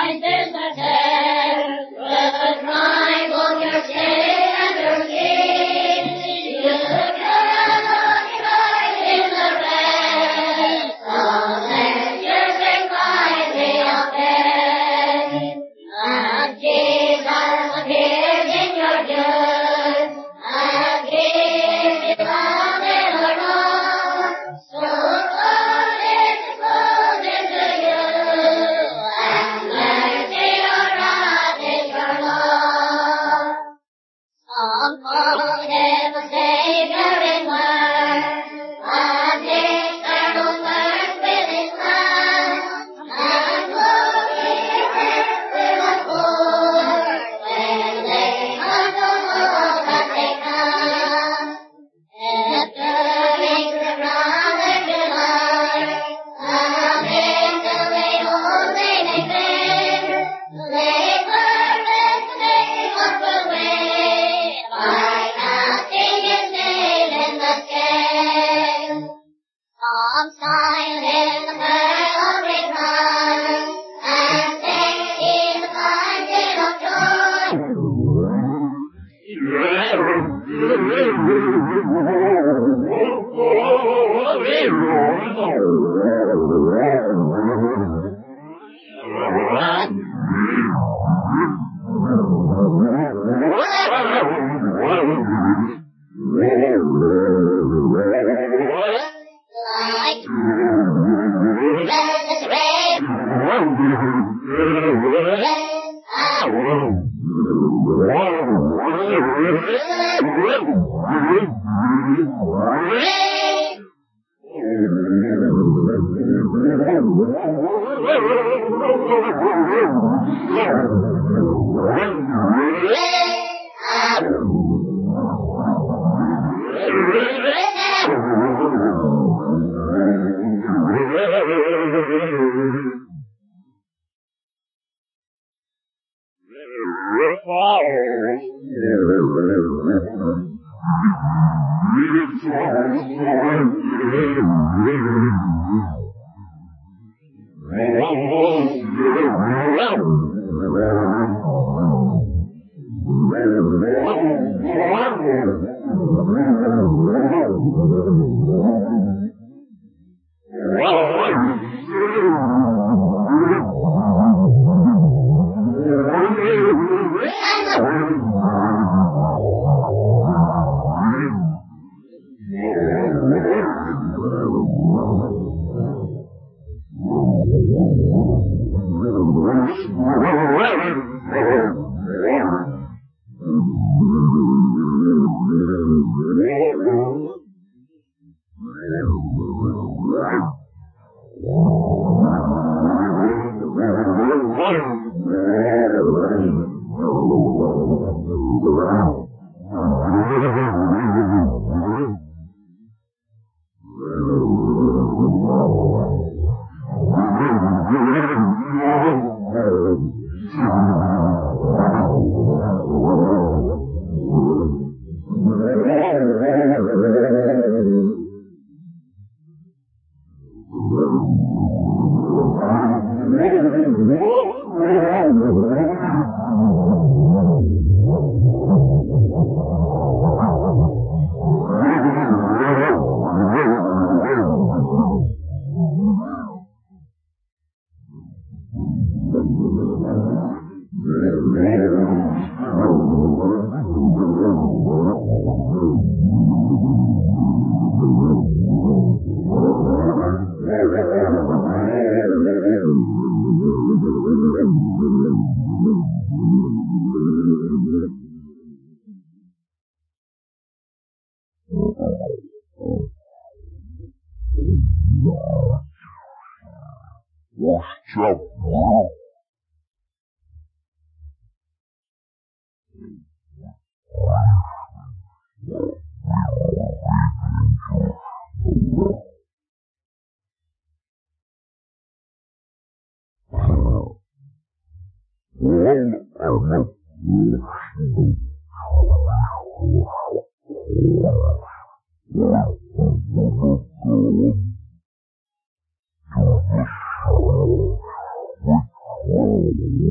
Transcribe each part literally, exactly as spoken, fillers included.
Wow.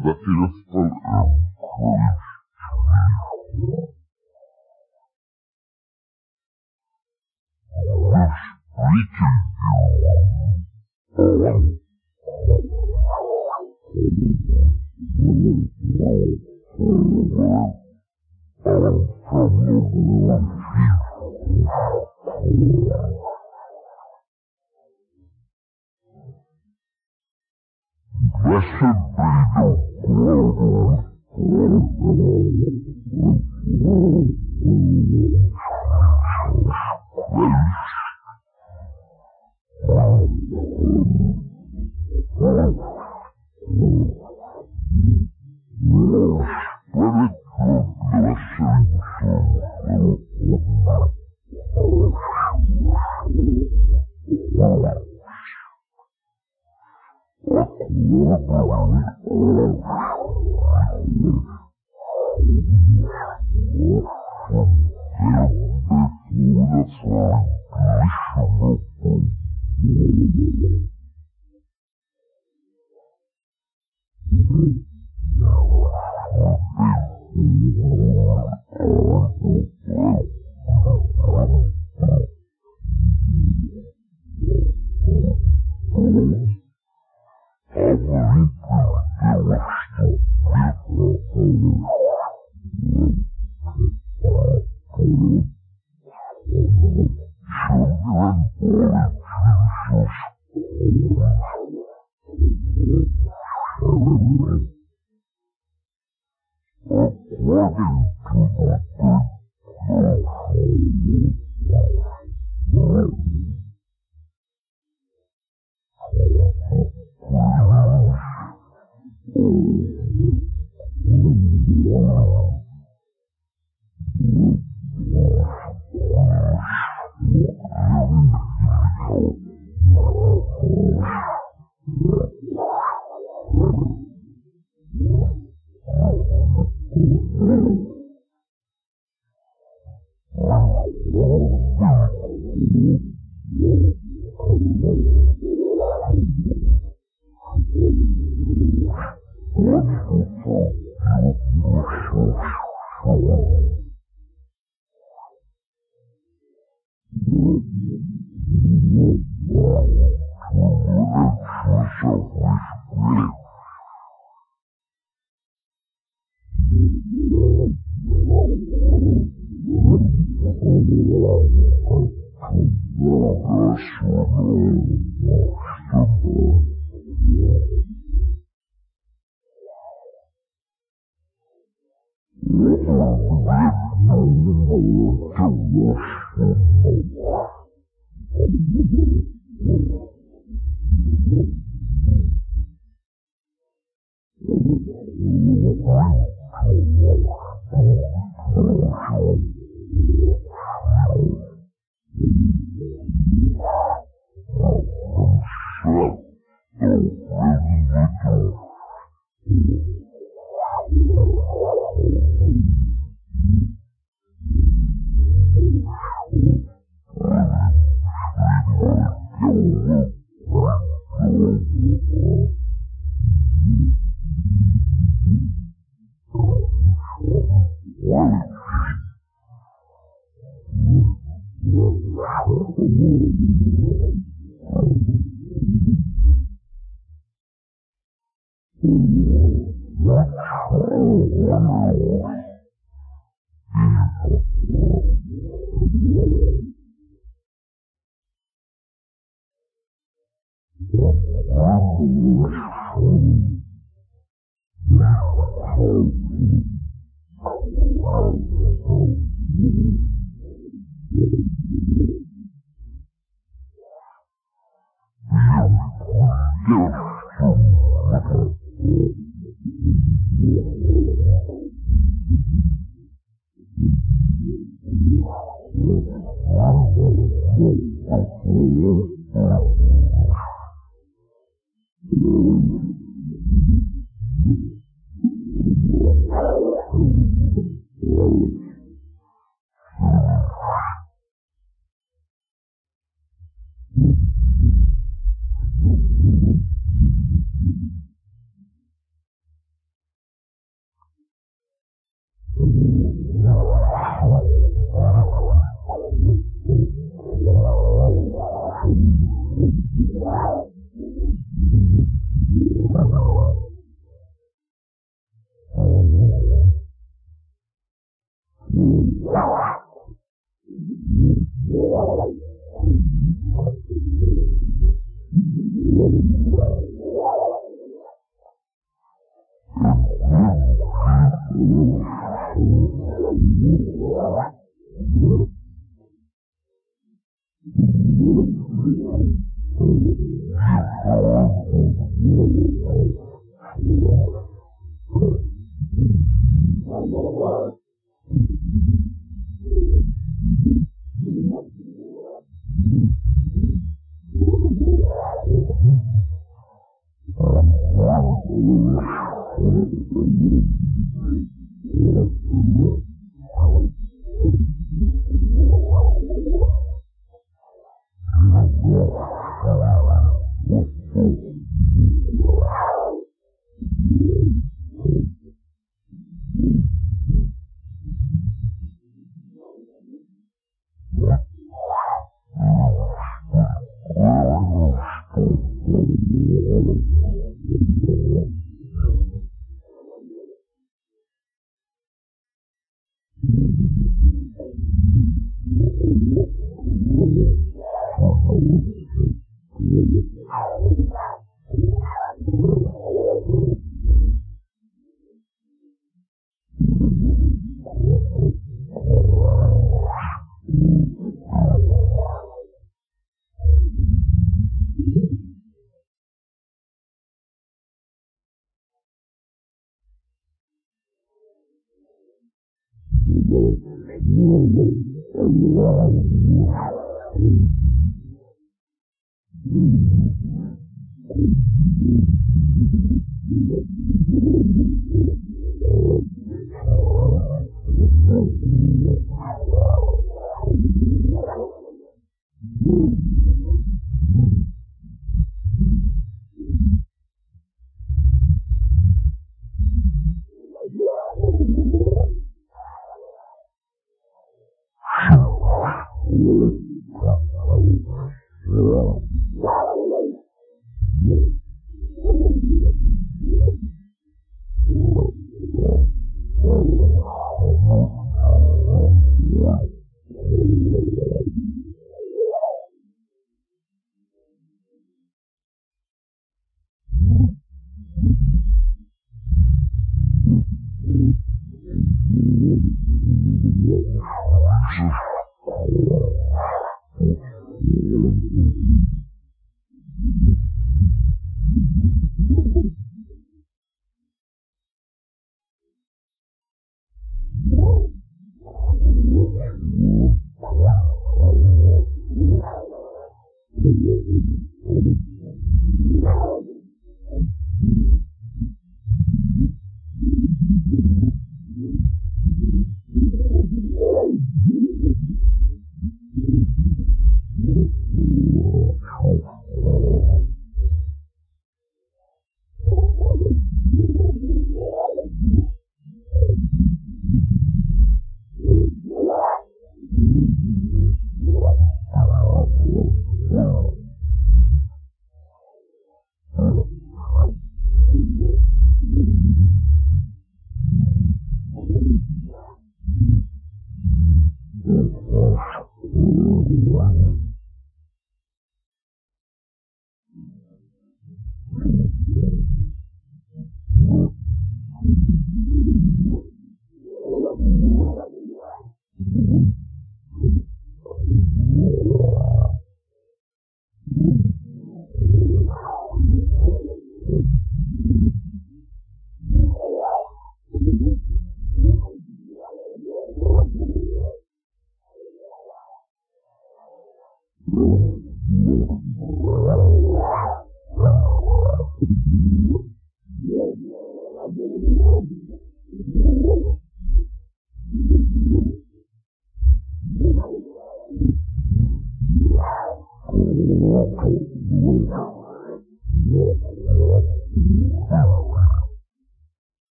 daquele restaurante. Blessed be the Lord.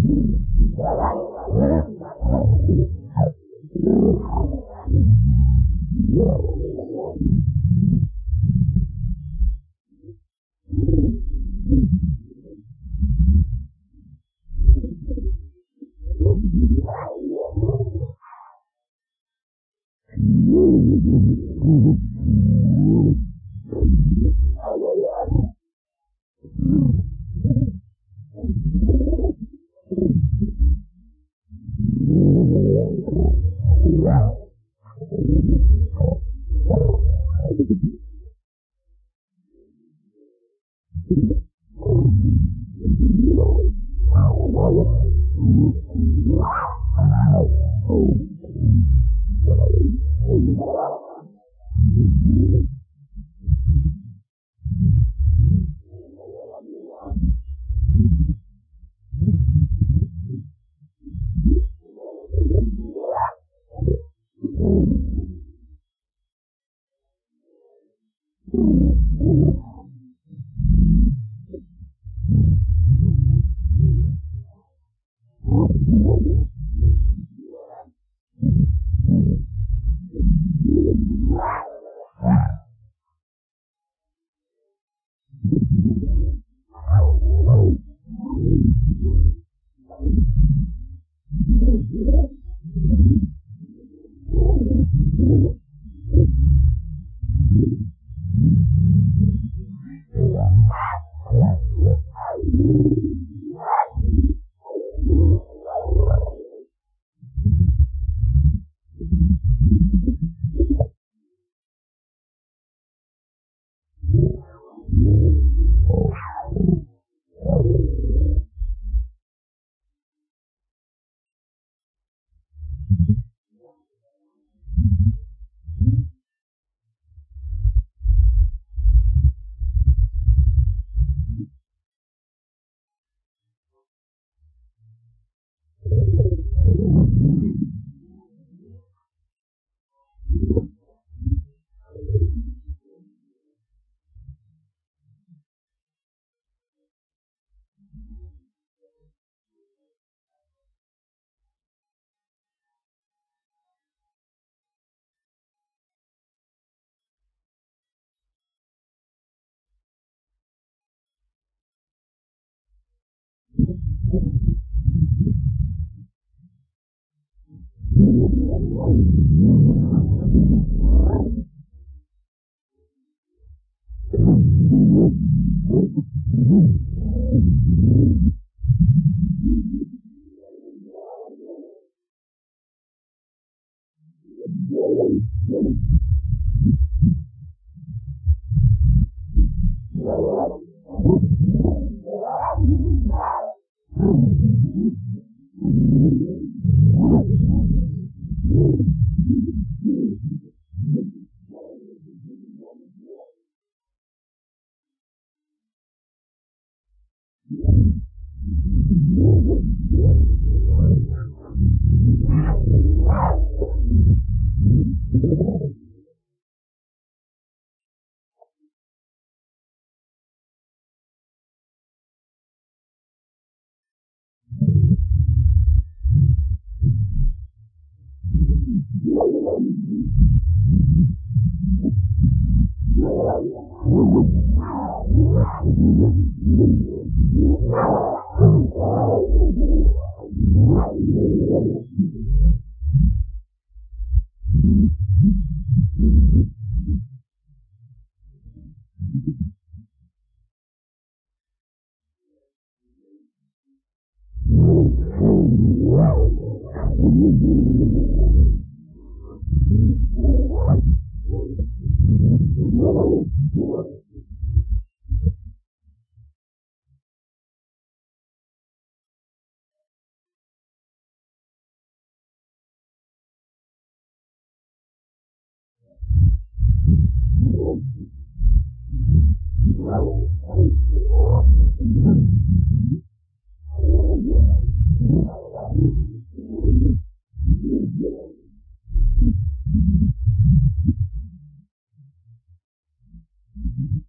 Mm-hmm.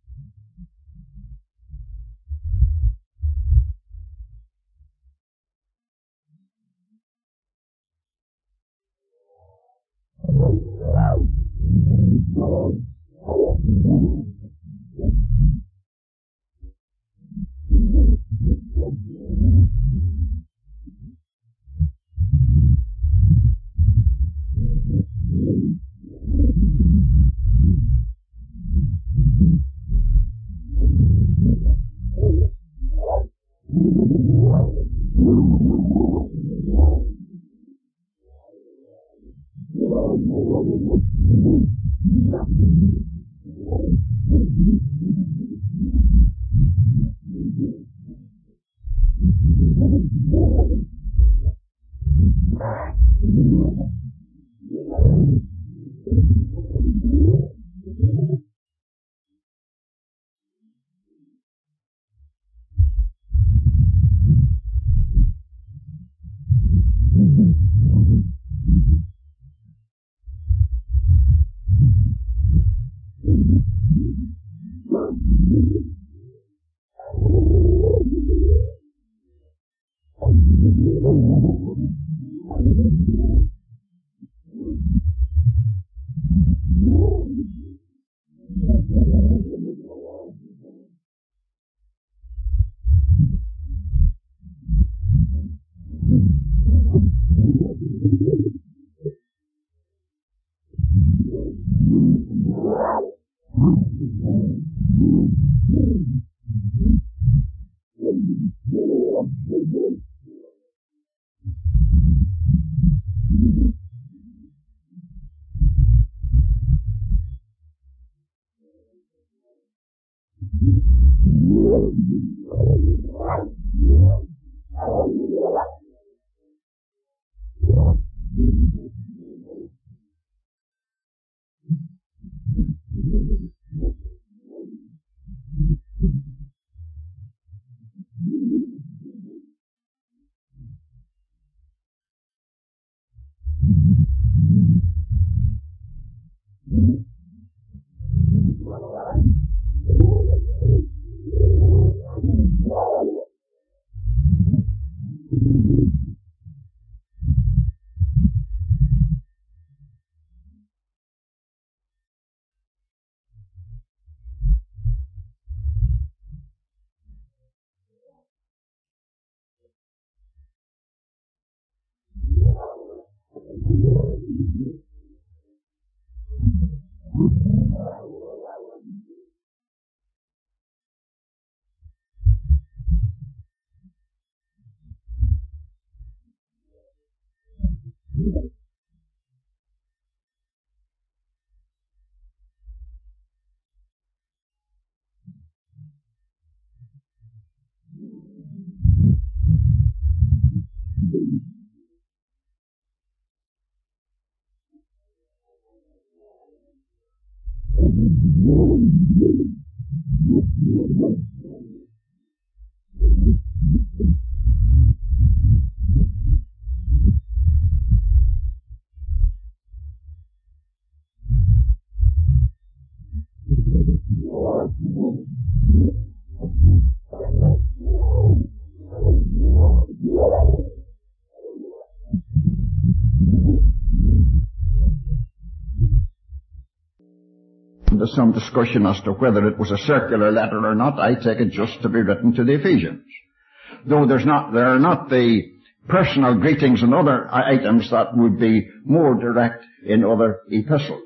There's some discussion as to whether it was a circular letter or not. I take it just to be written to the Ephesians. Though there's not, there are not the personal greetings and other items that would be more direct in other epistles.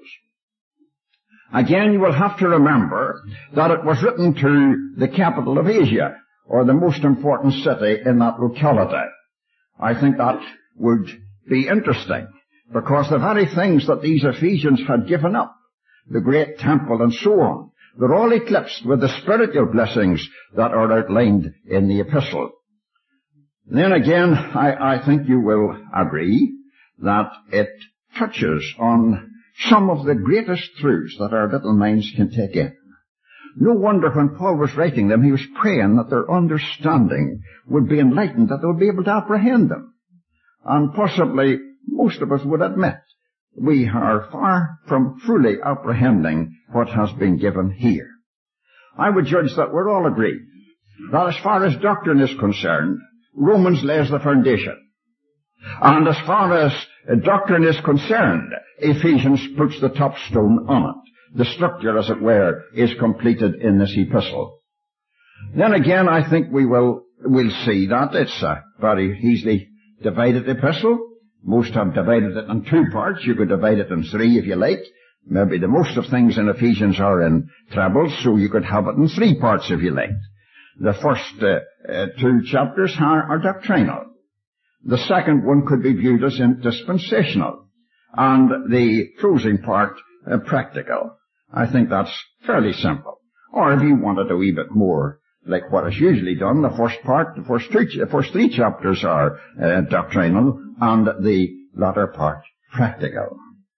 Again, you will have to remember that it was written to the capital of Asia, or the most important city in that locality. I think that would be interesting, because the very things that these Ephesians had given up, the great temple and so on, they're all eclipsed with the spiritual blessings that are outlined in the epistle. Then again, I, I think you will agree that it touches on some of the greatest truths that our little minds can take in. No wonder when Paul was writing them, he was praying that their understanding would be enlightened, that they would be able to apprehend them. And possibly most of us would admit we are far from fully apprehending what has been given here. I would judge that we're all agreed that as far as doctrine is concerned, Romans lays the foundation. And as far as doctrine is concerned, Ephesians puts the top stone on it. The structure, as it were, is completed in this epistle. Then again, I think we will will see that it's a very easily divided epistle. Most have divided it in two parts. You could divide it in three if you like. Maybe the most of things in Ephesians are in trebles, so you could have it in three parts if you liked. The first uh, uh, two chapters are, are doctrinal. The second one could be viewed as in dispensational. And the closing part, uh, practical. I think that's fairly simple. Or if you wanted a wee bit more, like what is usually done, the first part, the first three, the first three chapters are uh, doctrinal, and the latter part practical.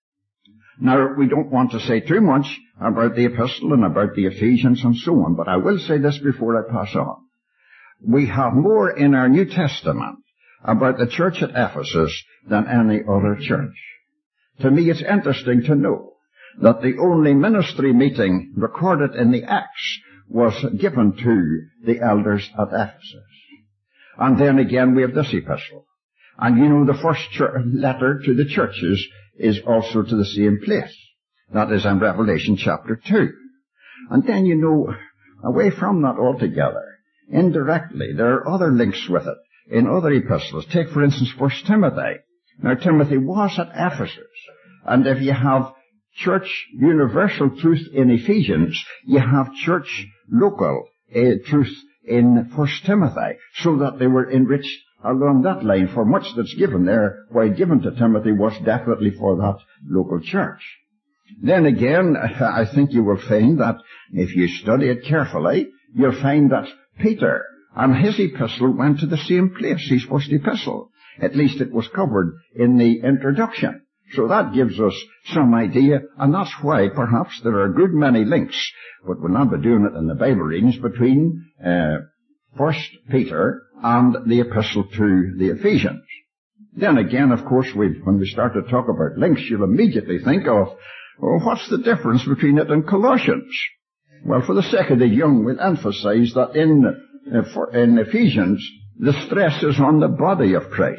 Now, we don't want to say too much about the epistle and about the Ephesians and so on, but I will say this before I pass on. We have more in our New Testament about the church at Ephesus than any other church. To me, it's interesting to know that the only ministry meeting recorded in the Acts was given to the elders at Ephesus. And then again we have this epistle. And you know, the first ch- letter to the churches is also to the same place. That is in Revelation chapter two. And then, you know, away from that altogether, indirectly, there are other links with it in other epistles. Take, for instance, First Timothy. Now, Timothy was at Ephesus. And if you have church universal truth in Ephesians, you have church local uh, truth in First Timothy, so that they were enriched along that line. For much that's given there, while given to Timothy, was definitely for that local church. Then again, I think you will find that if you study it carefully, you'll find that Peter and his epistle went to the same place, his first epistle. At least it was covered in the introduction. So that gives us some idea, and that's why perhaps there are a good many links, but we'll not be doing it in the Bible readings, between uh, First Peter and the epistle to the Ephesians. Then again, of course, we, when we start to talk about links, you'll immediately think of, oh, what's the difference between it and Colossians? Well, for the sake of the young, we'll emphasize that in, uh, for, in Ephesians, the stress is on the body of Christ.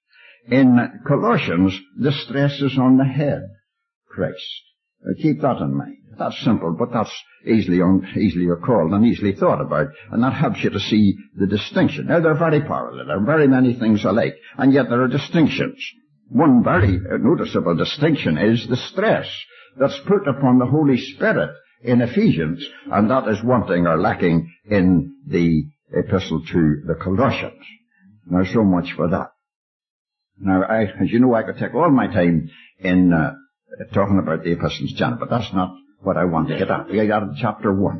In Colossians, the stress is on the head, Christ. Uh, keep that in mind. That's simple, but that's easily un- easily recalled and easily thought about, and that helps you to see the distinction. Now, they're very parallel. There are very many things alike, and yet there are distinctions. One very noticeable distinction is the stress that's put upon the Holy Spirit in Ephesians, and that is wanting or lacking in the epistle to the Colossians. Now, so much for that. Now, I, as you know, I could take all my time in uh, talking about the epistles, John, but that's not what I want to get at. We got to chapter one.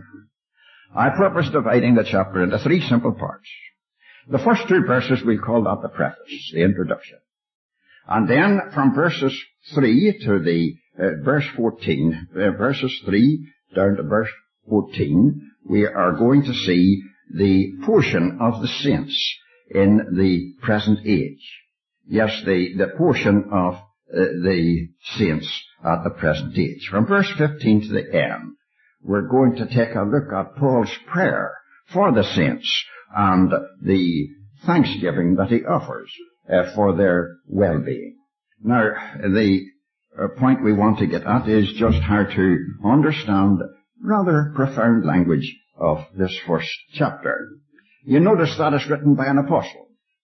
I purpose dividing the chapter into three simple parts. The first two verses we call that the preface, the introduction. And then from verses three to the uh, verse fourteen, uh, verses three down to verse fourteen, we are going to see the portion of the saints in the present age. Yes, the, the portion of uh, the saints at the present age. From verse fifteen to the end, we're going to take a look at Paul's prayer for the saints and the thanksgiving that he offers uh, for their well-being. Now, the uh, point we want to get at is just how to understand rather profound language of this first chapter. You notice that it's written by an apostle.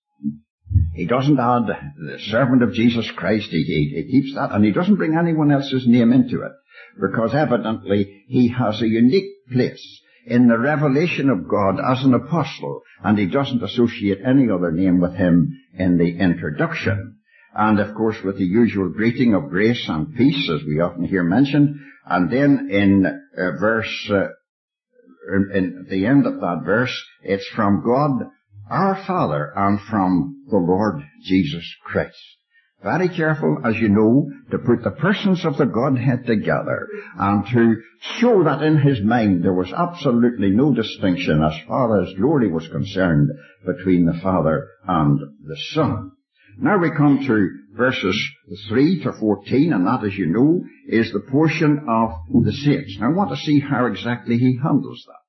He doesn't add the servant of Jesus Christ. He, he, he keeps that, and he doesn't bring anyone else's name into it, because evidently he has a unique place in the revelation of God as an apostle, and he doesn't associate any other name with him in the introduction. And of course with the usual greeting of grace and peace, as we often hear mentioned, and then in uh, verse, uh, in, in the end of that verse, it's from God our Father and from the Lord Jesus Christ. Very careful, as you know, to put the persons of the Godhead together and to show that in his mind there was absolutely no distinction as far as glory was concerned between the Father and the Son. Now we come to verses three to fourteen, and that, as you know, is the portion of the saints. Now I want to see how exactly he handles that.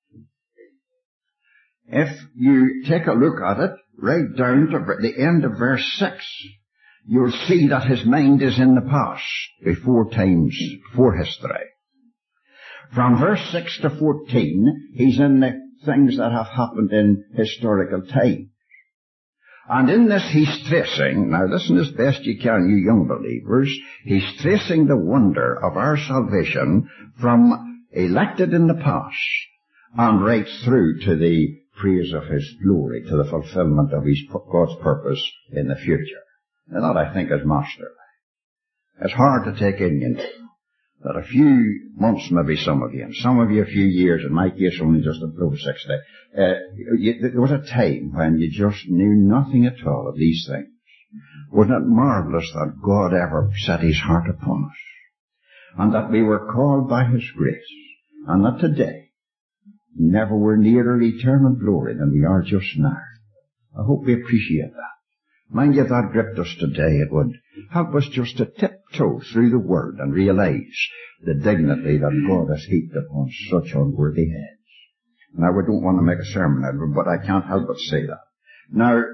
If you take a look at it, right down to the end of verse six, you'll see that his mind is in the past, before times, before history. From verse six to fourteen, he's in the things that have happened in historical time. And in this he's tracing, now listen as best you can, you young believers, he's tracing the wonder of our salvation from elected in the past and right through to the praise of His glory to the fulfillment of His God's purpose in the future. And that, I think, is masterly. It's hard to take in, you know, that a few months, maybe some of you, and some of you a few years, in my case only just above sixty, uh, you, there was a time when you just knew nothing at all of these things. Wasn't it marvellous that God ever set His heart upon us, and that we were called by His grace, and that today, never were nearer eternal glory than we are just now. I hope we appreciate that. Mind you, if that gripped us today, it would help us just to tiptoe through the Word and realize the dignity that God has heaped upon such unworthy heads. Now, we don't want to make a sermon out of it, but I can't help but say that. Now,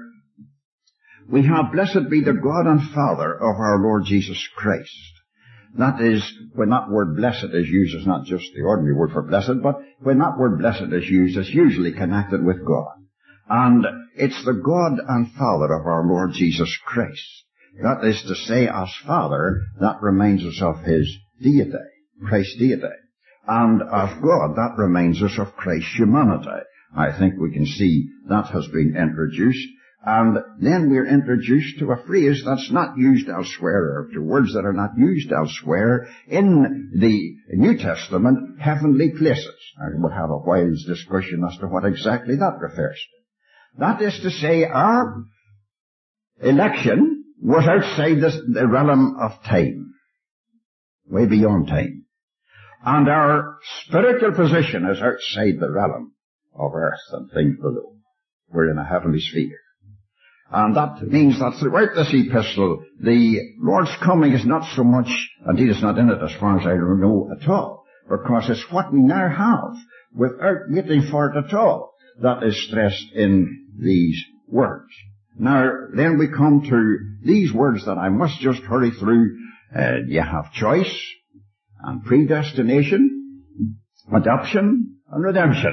we have, blessed be the God and Father of our Lord Jesus Christ. That is, when that word blessed is used, it's not just the ordinary word for blessed, but when that word blessed is used, it's usually connected with God. And it's the God and Father of our Lord Jesus Christ. That is to say, as Father, that reminds us of His deity, Christ's deity. And as God, that reminds us of Christ's humanity. I think we can see that has been introduced. And then we're introduced to a phrase that's not used elsewhere, or to words that are not used elsewhere in the New Testament, heavenly places. And we'll have a while's discussion as to what exactly that refers to. That is to say, our election was outside this, the realm of time, way beyond time. And our spiritual position is outside the realm of earth and things below. We're in a heavenly sphere. And that means that throughout this epistle, the Lord's coming is not so much, indeed it's not in it as far as I know at all, because it's what we now have, without waiting for it at all, that is stressed in these words. Now, then we come to these words that I must just hurry through. Uh, you have choice and predestination, adoption and redemption.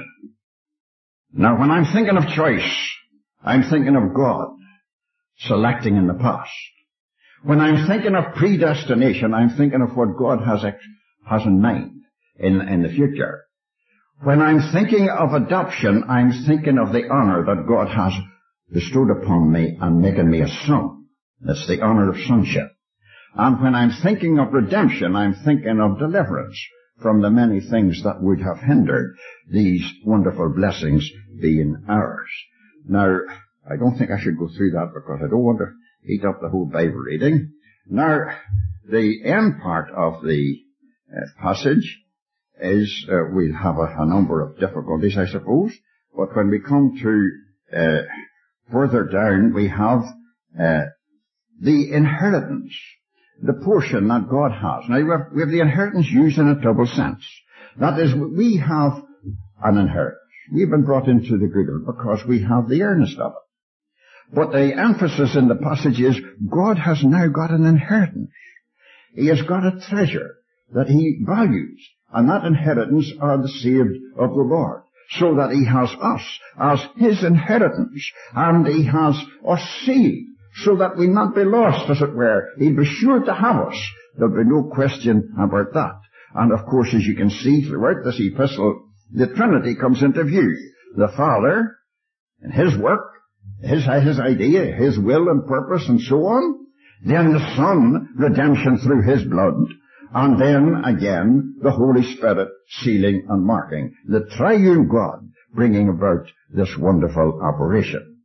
Now, when I'm thinking of choice, I'm thinking of God selecting in the past. When I'm thinking of predestination, I'm thinking of what God has has in mind in, in the future. When I'm thinking of adoption, I'm thinking of the honor that God has bestowed upon me and making me a son. That's the honor of sonship. And when I'm thinking of redemption, I'm thinking of deliverance from the many things that would have hindered these wonderful blessings being ours. Now, I don't think I should go through that because I don't want to eat up the whole Bible reading. Now, the end part of the uh, passage is, uh, we'll have a, a number of difficulties, I suppose, but when we come to uh, further down, we have uh, the inheritance, the portion that God has. Now, we have, we have the inheritance used in a double sense. That is, we have an inheritance. We've been brought into the good of it because we have the earnest of it. But the emphasis in the passage is God has now got an inheritance. He has got a treasure that He values, and that inheritance are the saved of the Lord, so that He has us as His inheritance, and He has us sealed, so that we not be lost, as it were. He'll be sure to have us. There'll be no question about that. And of course, as you can see throughout this epistle, the Trinity comes into view. The Father, and His work, His, his idea, His will and purpose and so on. Then the Son, redemption through His blood. And then, again, the Holy Spirit sealing and marking. The triune God bringing about this wonderful operation.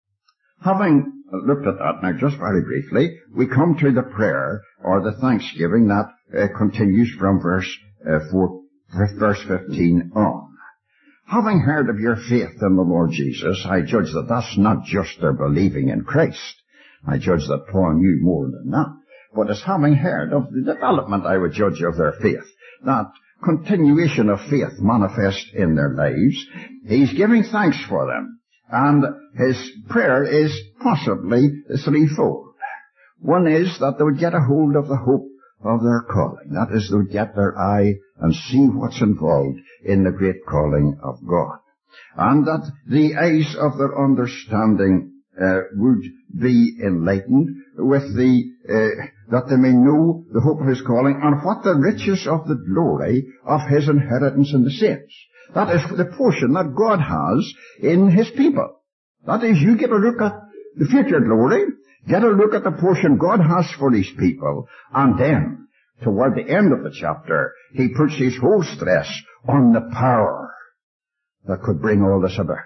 Having looked at that now just very briefly, we come to the prayer or the thanksgiving that uh, continues from verse, uh, four, verse fifteen on. Having heard of your faith in the Lord Jesus, I judge that that's not just their believing in Christ. I judge that Paul knew more than that. But it's having heard of the development, I would judge, of their faith. That continuation of faith manifest in their lives. He's giving thanks for them. And his prayer is possibly threefold. One is that they would get a hold of the hope of their calling. That is, they would get their eye and see what's involved in the great calling of God. And that the eyes of their understanding uh, would be enlightened with the, uh, that they may know the hope of His calling and what the riches of the glory of His inheritance in the saints. That is the portion that God has in His people. That is, you get a look at the future glory, get a look at the portion God has for His people, and then, toward the end of the chapter, He puts His whole stress on the power that could bring all this about.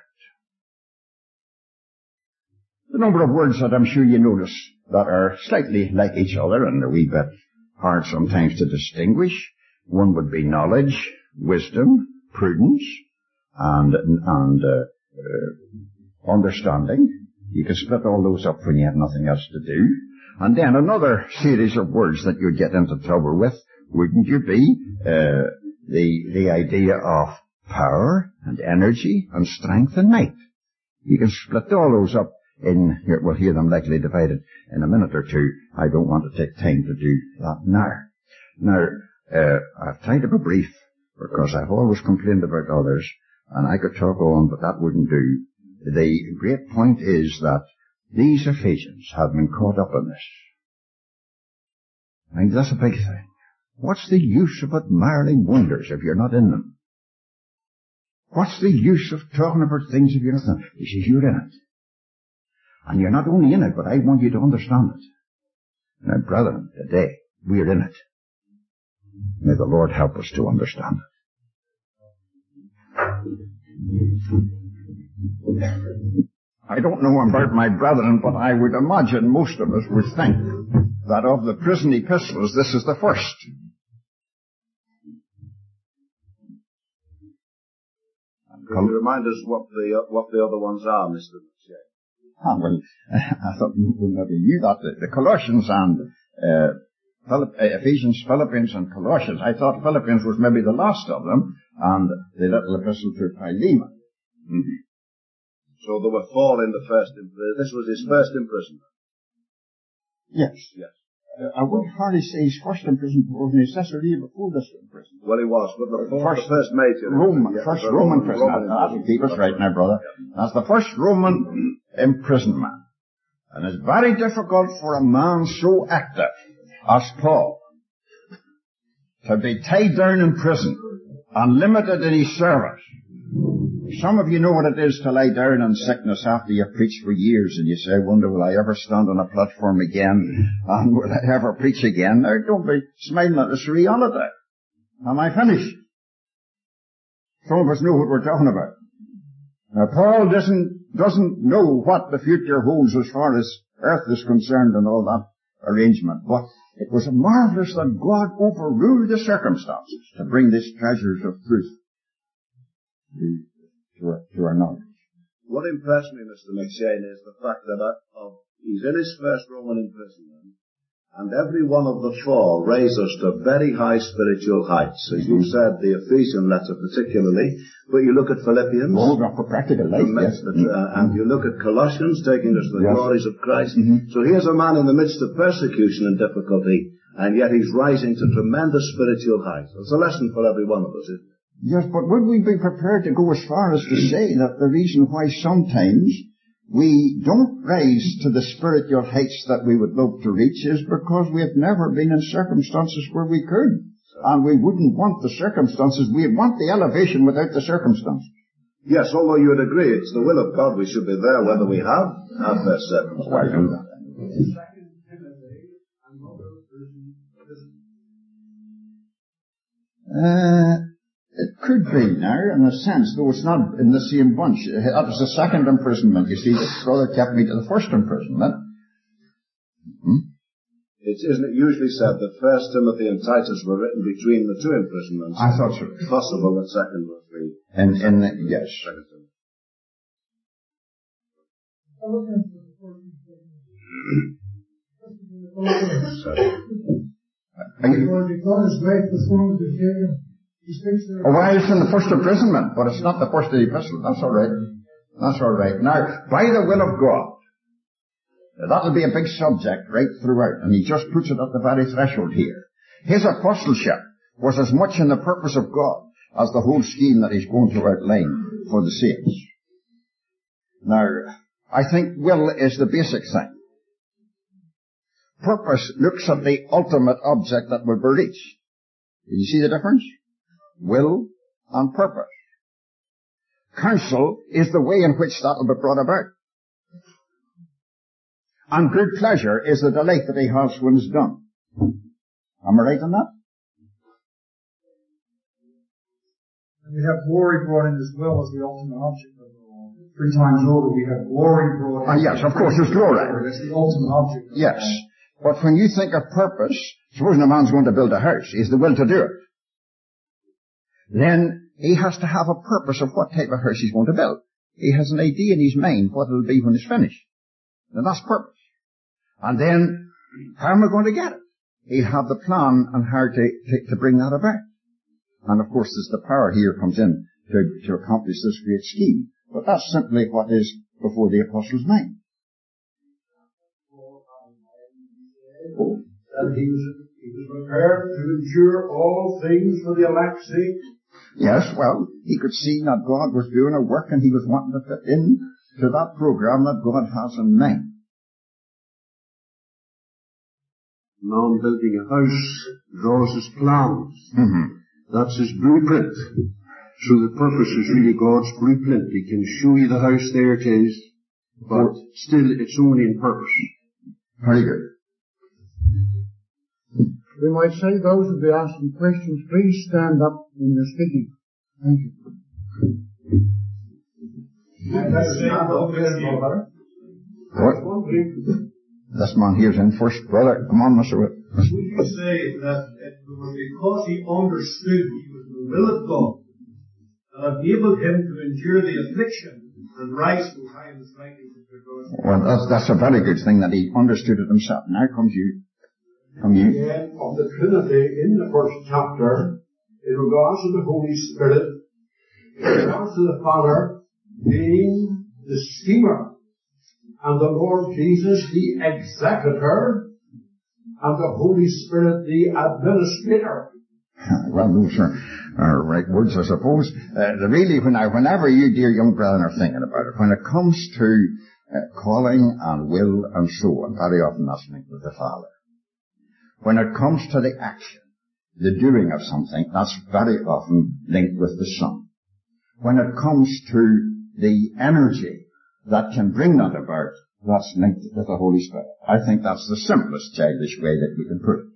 The number of words that I'm sure you notice that are slightly like each other and a wee bit hard sometimes to distinguish. One would be knowledge, wisdom, prudence, and, and uh, uh, understanding. You can split all those up when you have nothing else to do. And then another series of words that you'd get into trouble with, wouldn't you be, uh, the, the idea of power and energy and strength and might. You can split all those up in, here, we'll hear them likely divided in a minute or two. I don't want to take time to do that now. Now, uh, I've tried to be brief because I've always complained about others and I could talk on, but that wouldn't do. The great point is that these Ephesians have been caught up in this. I think that's a big thing. What's the use of admiring wonders if you're not in them? What's the use of talking about things if you're not in them? He says you're in it. And you're not only in it, but I want you to understand it. Now, brethren, today, we're in it. May the Lord help us to understand it. I don't know about my brethren, but I would imagine most of us would think that of the prison epistles, this is the first. Can you remind us what the, what the other ones are, Mister McShay? Ah, well, I thought we maybe knew that. The, the Colossians and uh, Philipp, uh, Ephesians, Philippians and Colossians. I thought Philippians was maybe the last of them, and the little epistle to Philemon. Mm-hmm. So there were four in the first, this was his first imprisonment? Yes. Yes. Uh, I would hardly say his first imprisonment was in Caesarea before this imprisonment. Well, he was, but the, fourth, first, the first major. Roman, yeah, first Roman, Roman prison. Roman That'll keep us right now, brother. Yeah. That's the first Roman imprisonment. And it's very difficult for a man so active as Paul to be tied down in prison and limited in his service. Some of you know what it is to lie down in sickness after you've preached for years and you say, I wonder will I ever stand on a platform again and will I ever preach again? Now don't be smiling at this reality. Am I finished? Some of us know what we're talking about. Now Paul doesn't, doesn't know what the future holds as far as earth is concerned and all that arrangement, but it was marvelous that God overruled the circumstances to bring these treasures of truth to our, to our knowledge. What impressed me, Mister McShane, is the fact that uh, he's in his first Roman imprisonment, and every one of the four raise us to very high spiritual heights. As you said, the Ephesian letter particularly, but you look at Philippians. Oh, for practical life, yes. That, uh, and you look at Colossians, taking us to the yes. glories of Christ. Mm-hmm. So here's a man in the midst of persecution and difficulty, and yet he's rising to tremendous spiritual heights. It's a lesson for every one of us, isn't it? Yes, but would we be prepared to go as far as to say that the reason why sometimes we don't rise to the spiritual heights that we would love to reach is because we have never been in circumstances where we could. And we wouldn't want the circumstances. We'd want the elevation without the circumstances. Yes, although you would agree it's the will of God we should be there whether we have had their circumstances. Why do that? Uh, It could be now, in a sense, though it's not in the same bunch. That was the second imprisonment. You see, the brother kept me to the first imprisonment. Hmm? It isn't it usually said that First Timothy and Titus were written between the two imprisonments? I thought so. It's possible that Second was the... And, and, yes. Second Timothy. Oh, why it's in the first imprisonment, but it's not the first of the epistle. That's all right. That's all right. Now, by the will of God, that'll be a big subject right throughout, and he just puts it at the very threshold here. His apostleship was as much in the purpose of God as the whole scheme that he's going to outline for the saints. Now, I think will is the basic thing. Purpose looks at the ultimate object that will be reached. Did you see the difference? Will and purpose. counsel is the way in which that will be brought about. And good pleasure is the delight that he has when it's done. Am I right on that? And we have glory brought in as well as the ultimate object of the law. Three times over we have glory brought in. Ah, yes, of course, there's glory. That's the ultimate object of the law. Yes. But when you think of purpose, supposing a man's going to build a house, he's the will to do it. Then he has to have a purpose of what type of house he's going to build. He has an idea in his mind what it'll be when it's finished. And that's purpose. And then, how am I going to get it? He'll have the plan on how to, to, to bring that about. And of course, there's the power here comes in to, to accomplish this great scheme. But that's simply what is before the apostle's mind. And he was, he was prepared to endure all things for the elect's sake. Yes, well, he could see that God was doing a work and he was wanting to fit in to that program that God has in mind. Man building a house draws his plans. Mm-hmm. That's his blueprint. So the purpose is really God's blueprint. He can show you the house there it is, but still it's only in purpose. Very good. We might say those who be asking questions, please stand up when you're speaking. Thank you. What? This man here's in first. Brother, come on, Mister Wood. Would you say that it was because he understood he was the will of God that enabled him to endure the affliction and rise so high in his writings of the gospel? Well, that's, that's a very good thing that he understood it himself. Now comes you. Come you. Again, of the Trinity in the first chapter, in regards to the Holy Spirit, in regards to the Father being the schemer, and the Lord Jesus the executor, and the Holy Spirit the administrator. Well, those are, are right words, I suppose. Uh, really, when I, whenever you, dear young brethren, are thinking about it, when it comes to uh, calling and will and so on, very often that's linked with the Father. When it comes to the action, the doing of something, that's very often linked with the Son. When it comes to the energy that can bring that about, that's linked with the Holy Spirit. I think that's the simplest childish way that we can put it.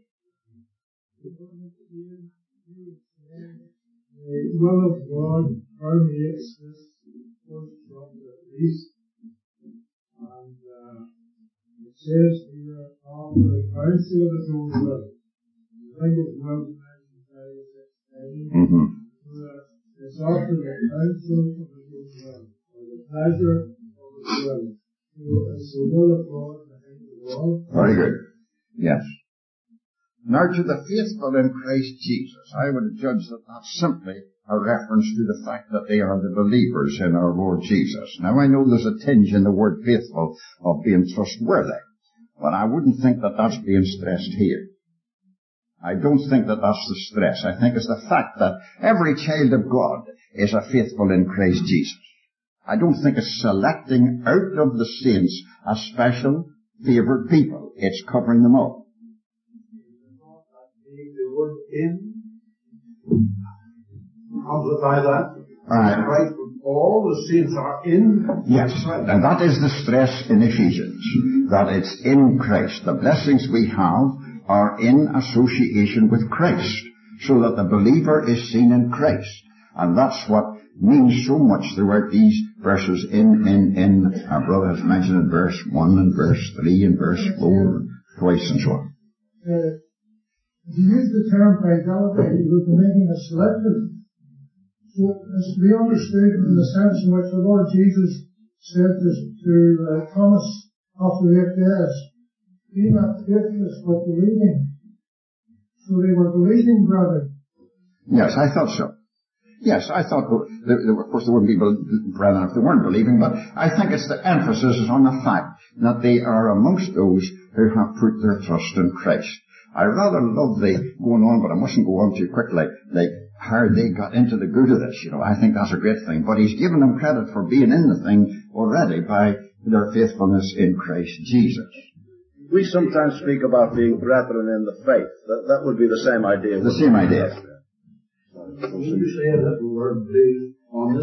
The will of God permeates this first chapter at least. And uh, it says here, after the counsel of his own will. I think it's well mentioned thirty-six times. Mm-hmm. It's after the counsel of his own will, or the pleasure of his will. So it's the will of God behind the law. Very good. Yes. Now to the faithful in Christ Jesus, I would judge that that's simply a reference to the fact that they are the believers in our Lord Jesus. Now I know there's a tinge in the word faithful of being trustworthy, but I wouldn't think that that's being stressed here. I don't think that that's the stress. I think it's the fact that every child of God is a faithful in Christ Jesus. I don't think it's selecting out of the saints a special favored people. It's covering them all. The word in, amplify that. Right. Right. All the saints are in. Yes, and that is the stress in Ephesians, that it's in Christ. The blessings we have are in association with Christ, so that the believer is seen in Christ. And that's what means so much throughout these verses in, in, in, our brother has mentioned in verse one and verse three and verse four, twice and so on. Uh, if you use the term fidelity, you would be making a selective. So it's to be understood in the sense in which the Lord Jesus said to, to uh, Thomas after the eight days, be not faithless but believing. So they were believing, brethren. Yes, I thought so. Yes, I thought, there, there, of course there wouldn't be brethren if they weren't believing, but I think it's the emphasis is on the fact that they are amongst those who have put their trust in Christ. I rather love the going on, but I mustn't go on too quickly, like how they got into the good of this, you know. I think that's a great thing. But he's given them credit for being in the thing already by their faithfulness in Christ Jesus. We sometimes speak about being brethren in the faith. That, that would be the same idea. The same idea. Can you say a little word, please, on this little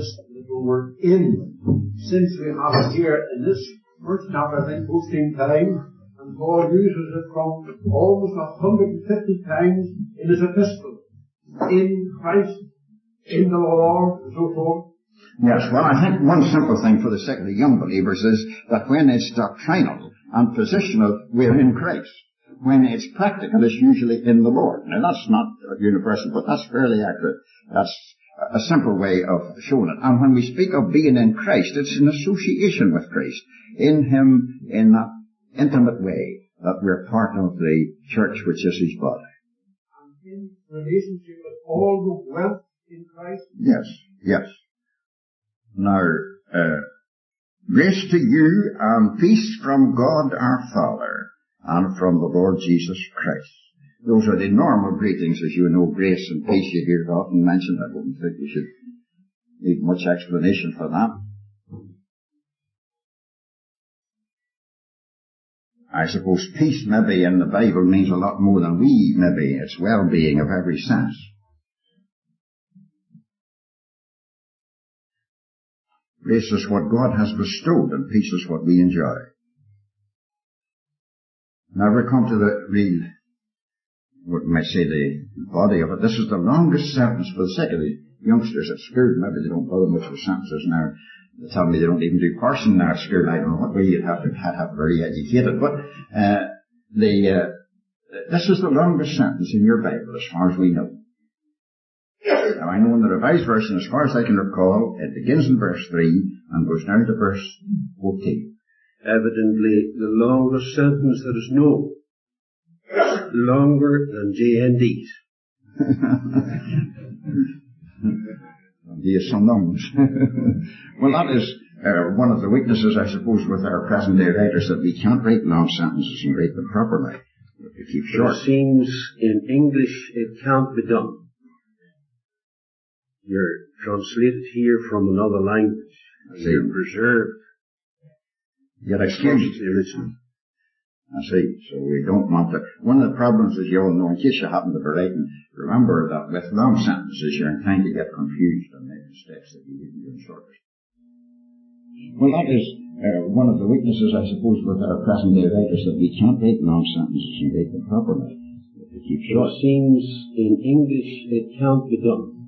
the word in. Since we have it here in this first chapter, I think, fourteen times, and Paul uses it from almost one hundred fifty times in his epistle. In Christ, in the Lord, and so forth. Yes, well, I think one simple thing for the sake of the young believers is that when it's doctrinal and positional, we're in Christ. When it's practical, it's usually in the Lord. Now, that's not universal, but that's fairly accurate. That's a simple way of showing it. And when we speak of being in Christ, it's in association with Christ, in Him, in that intimate way that we're part of the church, which is His body. And in relationship with all the wealth in Christ? Yes, yes. Now, uh, grace to you and peace from God our Father and from the Lord Jesus Christ. Those are the normal greetings, as you know, grace and peace. You hear it often mentioned. I wouldn't think we should need much explanation for that. I suppose peace maybe in the Bible means a lot more than we maybe. It's well-being of every sense. Grace is what God has bestowed, and peace is what we enjoy. Now we come to the real, what we might say, the body of it. This is the longest sentence for the sake of the youngsters at school. Maybe they don't bother much with sentences now. They tell me they don't even do parsing now at school. I don't know what way you'd have to have very educated. But uh, the uh, this is the longest sentence in your Bible, as far as we know. Now, I know in the Revised Version, as far as I can recall, it begins in verse three and goes down to verse fourteen. Evidently, the longest sentence that is known. Longer than J N D's. He is some numbers. Well, that is uh, one of the weaknesses, I suppose, with our present-day writers, that we can't write long sentences and write them properly. We keep short. It seems in English it can't be done. You're translated here from another language. You're preserved. Yet excused. I see. So we don't want to. One of the problems, as you all know, in case you happen to be writing, remember that with long sentences you're inclined to get confused and make mistakes that you didn't do in shorter. Well, that is uh, one of the weaknesses, I suppose, with our present-day writers, that we can't write long sentences and write them properly. They keep short. It seems in English it can't be done.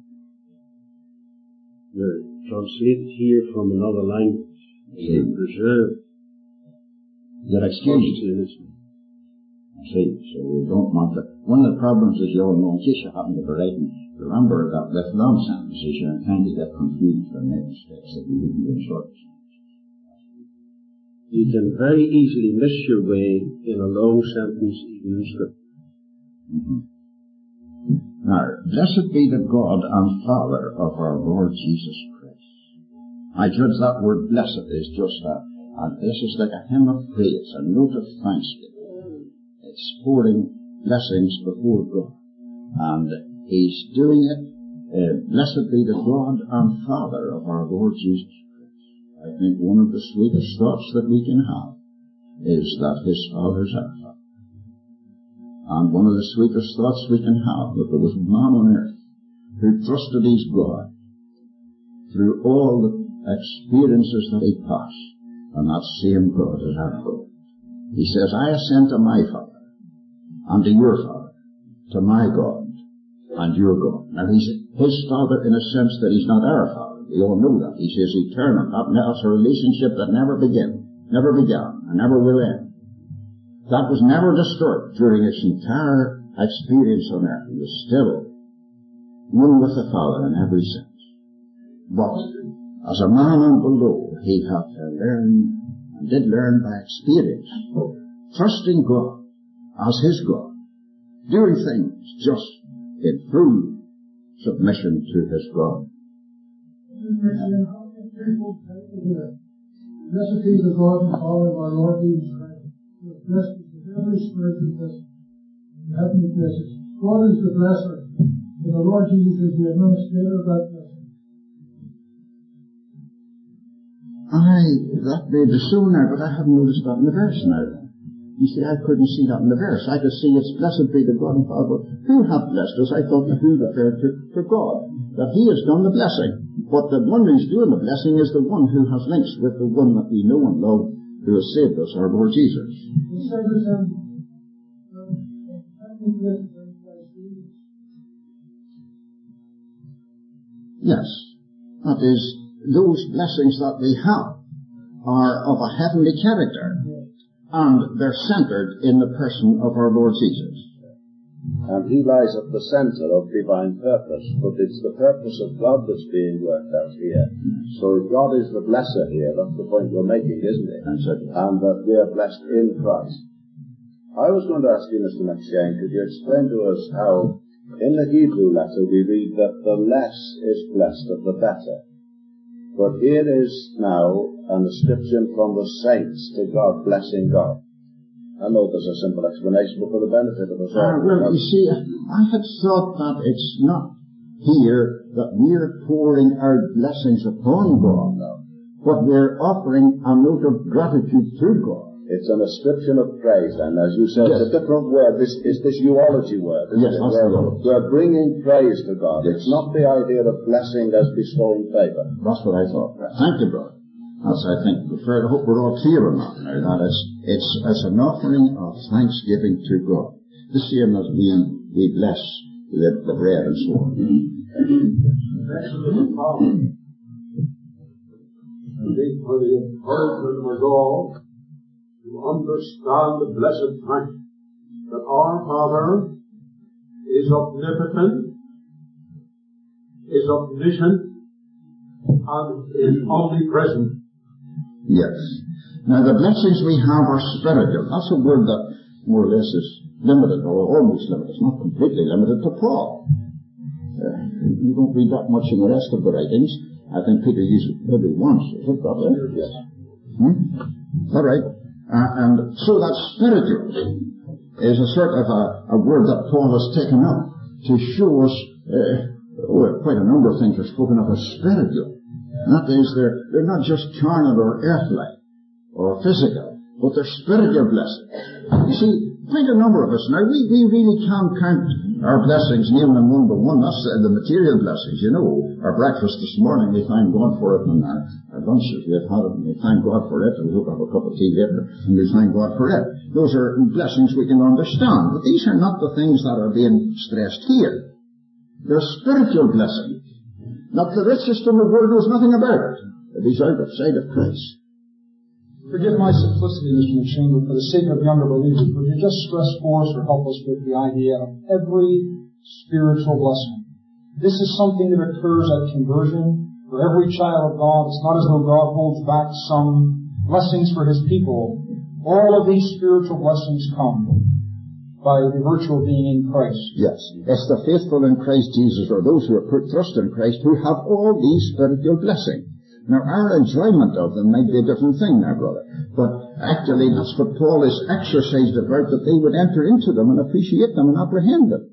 You're translated here from another language. You're preserved. You're excused. I see. So we don't want to. One of the problems, as you all know, in case you happen to be writing, remember that with long sentences you're inclined to get confused and make mistakes that you wouldn't do in short sentences. You can very easily miss your way in a long sentence, even in Scripture. Mm-hmm. Now, blessed be the God and Father of our Lord Jesus Christ. I judge that word blessed is just that. And this is like a hymn of praise, a note of thanksgiving. It's pouring blessings before God. And He's doing it, uh, blessed be the God and Father of our Lord Jesus Christ. I think one of the sweetest thoughts that we can have is that His Father's our Father. And one of the sweetest thoughts we can have, that there was a man on earth who trusted his God through all the experiences that he passed, and that same God is our God. He says, I ascend to my Father, and to your Father, to my God, and your God. Now, He's His Father in a sense that He's not our Father. We all know that. He says eternal. That's a relationship that never began, never began, and never will end. That was never disturbed during its entire experience on earth. He was still one with the Father in every sense. But as a man on below, he had to learn, and did learn by experience, trusting God as his God, doing things just in full submission to his God. Blessed be the God and Father of our Lord Jesus Christ. Blessed is the every spiritual blessing in heavenly places. God is the blesser, and the Lord Jesus is the administrator of that blessing. Aye, that may be so now, but I haven't noticed that in the verse now. You see, I couldn't see that in the verse. I could see it's blessed be the God and Father who hath blessed us. I thought the who referred to, to God, that he has done the blessing. But the one who's doing the blessing is the one who has links with the one that we know and love, who has saved us, our Lord Jesus. You said that, um, Yes. That is, those blessings that we have are of a heavenly character, and they're centered in the person of our Lord Jesus. And he lies at the center of divine purpose, but it's the purpose of God that's being worked out here. So if God is the blesser here, that's the point we're making, isn't it? And that we are blessed in Christ. I was going to ask you, Mister McShane, could you explain to us how, in the Hebrew letter, we read that the less is blessed of the better. But here is now an ascription from the saints to God blessing God. I know there's a simple explanation, but for the benefit of us all. Uh, well, you see, I had thought that it's not here that we're pouring our blessings upon God, No. but we're offering a note of gratitude to God. It's an ascription of praise, and as you said, Yes. it's a different word. This is this eulogy word, isn't Yes, it? that's We're, the word. we're bringing praise to God. Yes. It's not the idea of blessing as bestowing favor. That's what I thought. Thank you, brother. That's, I think, preferred. I hope we're all clear on that now. That it's, it's, it's an offering of thanksgiving to God. The same as we, we bless the, the bread and so on. Excellent power. I think for the encouragement of us all to understand the blessed fact that our Father is omnipotent, is omniscient, and is omnipresent. Yes. Now the blessings we have are spiritual. That's a word that more or less is limited, or almost limited. It's not completely limited to Paul. Uh, you don't read that much in the rest of the writings. I think Peter used it maybe once. Is it that way? Yes. Hmm? All right. Uh, and so that spiritual is a sort of a, a word that Paul has taken up to show us uh, oh, quite a number of things are spoken of as spiritual. That is, they're, they're not just carnal or earthly or physical, but they're spiritual blessings. You see, quite a number of us, now we, we really can't count our blessings, name them one by one. That's uh, the material blessings, you know. Our breakfast this morning, we thank God for it, and our, our lunches, we've had it, and we thank God for it, and we hope to have a cup of tea later, and we thank God for it. Those are blessings we can understand, but these are not the things that are being stressed here. They're spiritual blessings. Not the richest in the world knows nothing about it. It is outside of Christ. Forgive my simplicity, Mister McShane, but for the sake of younger believers, would you just stress for us or help us with the idea of every spiritual blessing? This is something that occurs at conversion for every child of God. It's not as though God holds back some blessings for His people. All of these spiritual blessings come by the virtue of being in Christ. Yes. It's the faithful in Christ Jesus, or those who have put trust in Christ, who have all these spiritual blessings. Now, our enjoyment of them might be a different thing now, brother. But actually, that's what Paul is exercised about, that they would enter into them and appreciate them and apprehend them.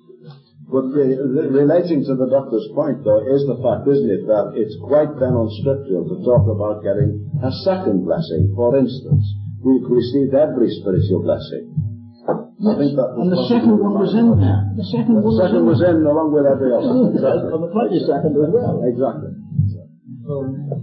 But the, the, relating to the doctor's point, though, is the fact, isn't it, that it's quite then unscriptural to talk about getting a second blessing. For instance, we've received every spiritual blessing. Yes. I think that was and the second one was in there. The second, the one, second was, was in along with every other. Mm, exactly. And the twenty second as well. Exactly. So,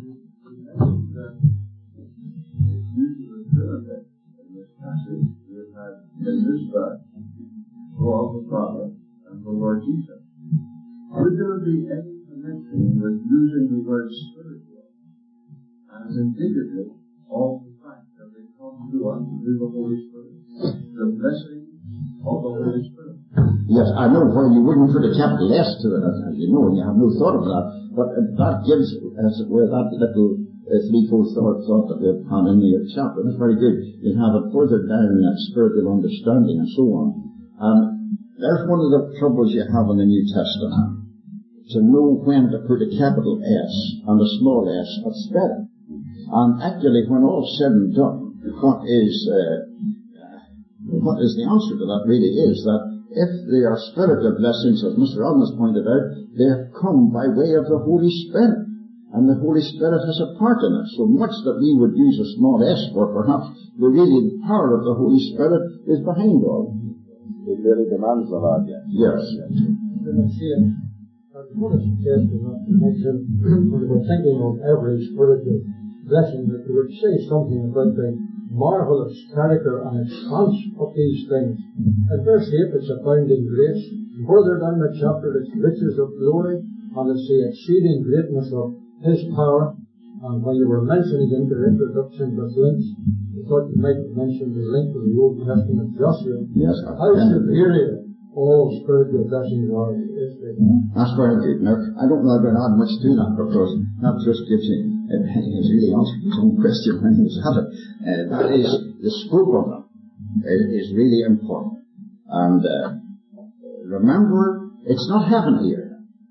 in this passage, we have in this verse, God the Father and the Lord Jesus. Would there be any connection with using the word spiritual as indicative of the fact that they come to us through the Holy Spirit? The blessing of the Holy Spirit. Yes, I know why you wouldn't put a capital S to it, as you know, and you have no thought of that. But that gives, as it were, that little uh, threefold thought, thought that we've had in the chapter. That's very good. You have it further down in that spiritual understanding and so on. Um, there's one of the troubles you have in the New Testament. To know when to put a capital S and a small s at spelling. And actually, when all's said and done, what is... Uh, What is the answer to that really is that if they are spiritual blessings, as Mister Allen has pointed out, they have come by way of the Holy Spirit. And the Holy Spirit has a part in it, so much that we would use a small s for perhaps, the really the power of the Holy Spirit is behind all. It really demands the heart, yes. Yes. I was going to suggest in that connection, when we're thinking of every spiritual blessing, that we would say something about the marvelous character and expanse of these things. At verse eight, it's abounding grace. Further down the chapter, it's riches of glory, and it's the exceeding greatness of His power. And when you were mentioning in the introduction with links, I thought you might have mentioned the link with the Old Testament Joshua. Yes, how superior all spiritual blessings are to Israel. That's very good. Now, I don't know if I can add much to that, because that just gives you, it's really answered his own question when he was at it. Uh, that is, the scope of them is really important. And uh, remember, it's not heaven here.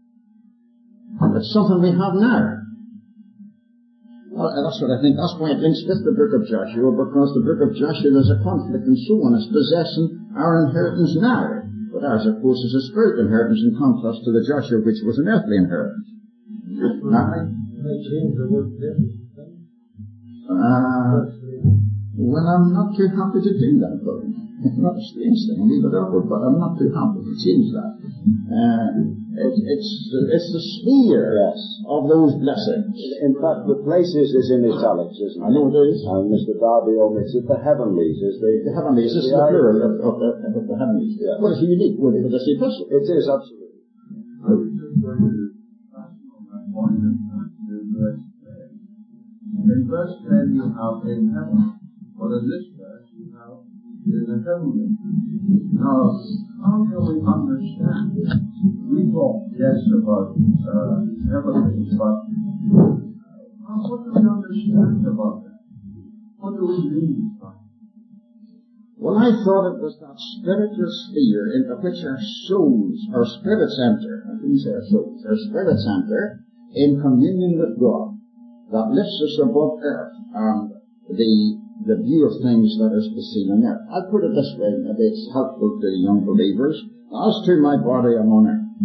It's something we have now. Well, that's what I think. That's why it links with the book of Joshua, because the book of Joshua, there's a conflict and so on. It's possessing our inheritance now. But ours, of course, is a spiritual inheritance in contrast to the Joshua, which was an earthly inheritance. Now, They change the word blessing. uh, well, I'm not too happy to do that, but it's not a strange thing. Leave it over, but I'm not too happy to change that. Uh, it, it's it's the sphere Yes. of those blessings. In fact, the places is in italics, isn't it? I know it is. And Mister Darby omits it. The heavenlies is the... The heavenlies, this is the plural of, of, the, of the heavenlies. Yeah. What is a unique word for this epistle? It is, absolutely. I was just going to pass on that point and pass to verse ten. In verse ten you have in heaven, but in this verse you have in the heavenly. Now, how can we understand this? We talk, yes, about uh, heavenlies, but uh, what do we understand about that? What do we mean by it? Well, I thought it was that spiritual sphere into which our souls, our spirits enter. I didn't say our souls, our spirits enter in communion with God, that lifts us above earth and the the view of things that is to be seen on earth. I'll put it this way, maybe it's helpful to the young believers. As to my body, I'm on earth.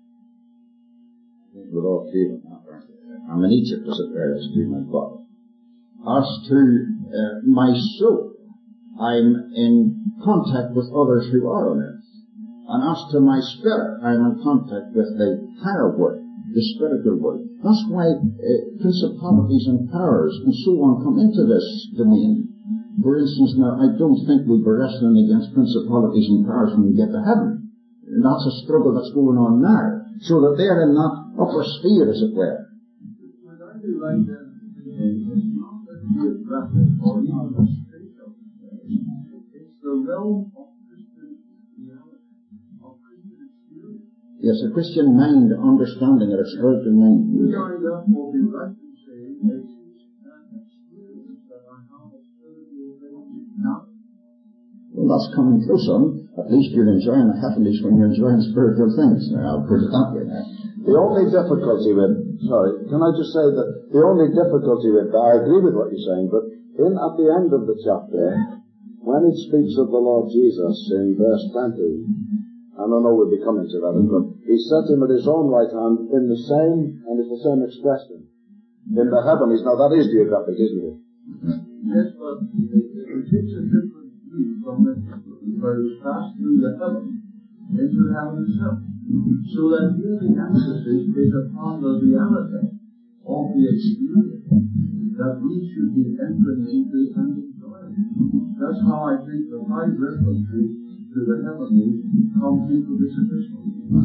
We're all feeling that, aren't we? I'm in Egypt, as it were, as to my body. As to uh, my soul, I'm in contact with others who are on earth. And as to my spirit, I'm in contact with the higher world, the spiritual world. That's why uh, principalities and powers and so on come into this domain. For instance, now, I don't think we'll be wrestling against principalities and powers when we get to heaven. And that's a struggle that's going on now, so that they're in that upper sphere, as it were. What I do like then is not the geographic or even the spatial space. It's the realm of Christian reality, of Christian experience. Yes, a Christian mind understanding it, a spiritual mind. We are therefore be right in saying a an experience that I have a spiritual reality now. Well, that's coming close on. At least you're enjoying the heavenlies when you're enjoying spiritual things. Now, I'll put it that way now. The only difficulty with, sorry, can I just say that the only difficulty with that, I agree with what you're saying, but in at the end of the chapter, when it speaks of the Lord Jesus in verse twenty, and I know we'll be coming to that, but he set him at his own right hand in the same, and it's the same expression, in the heavenlies. Now that is geographic, isn't it? Yes, but it, it takes a different view from the where it's passed through the heaven into heaven itself. So that here the emphasis is upon the reality of the experience that we should be entering into and enjoying. That's how I think the five references to the heavenlies come into this epistle.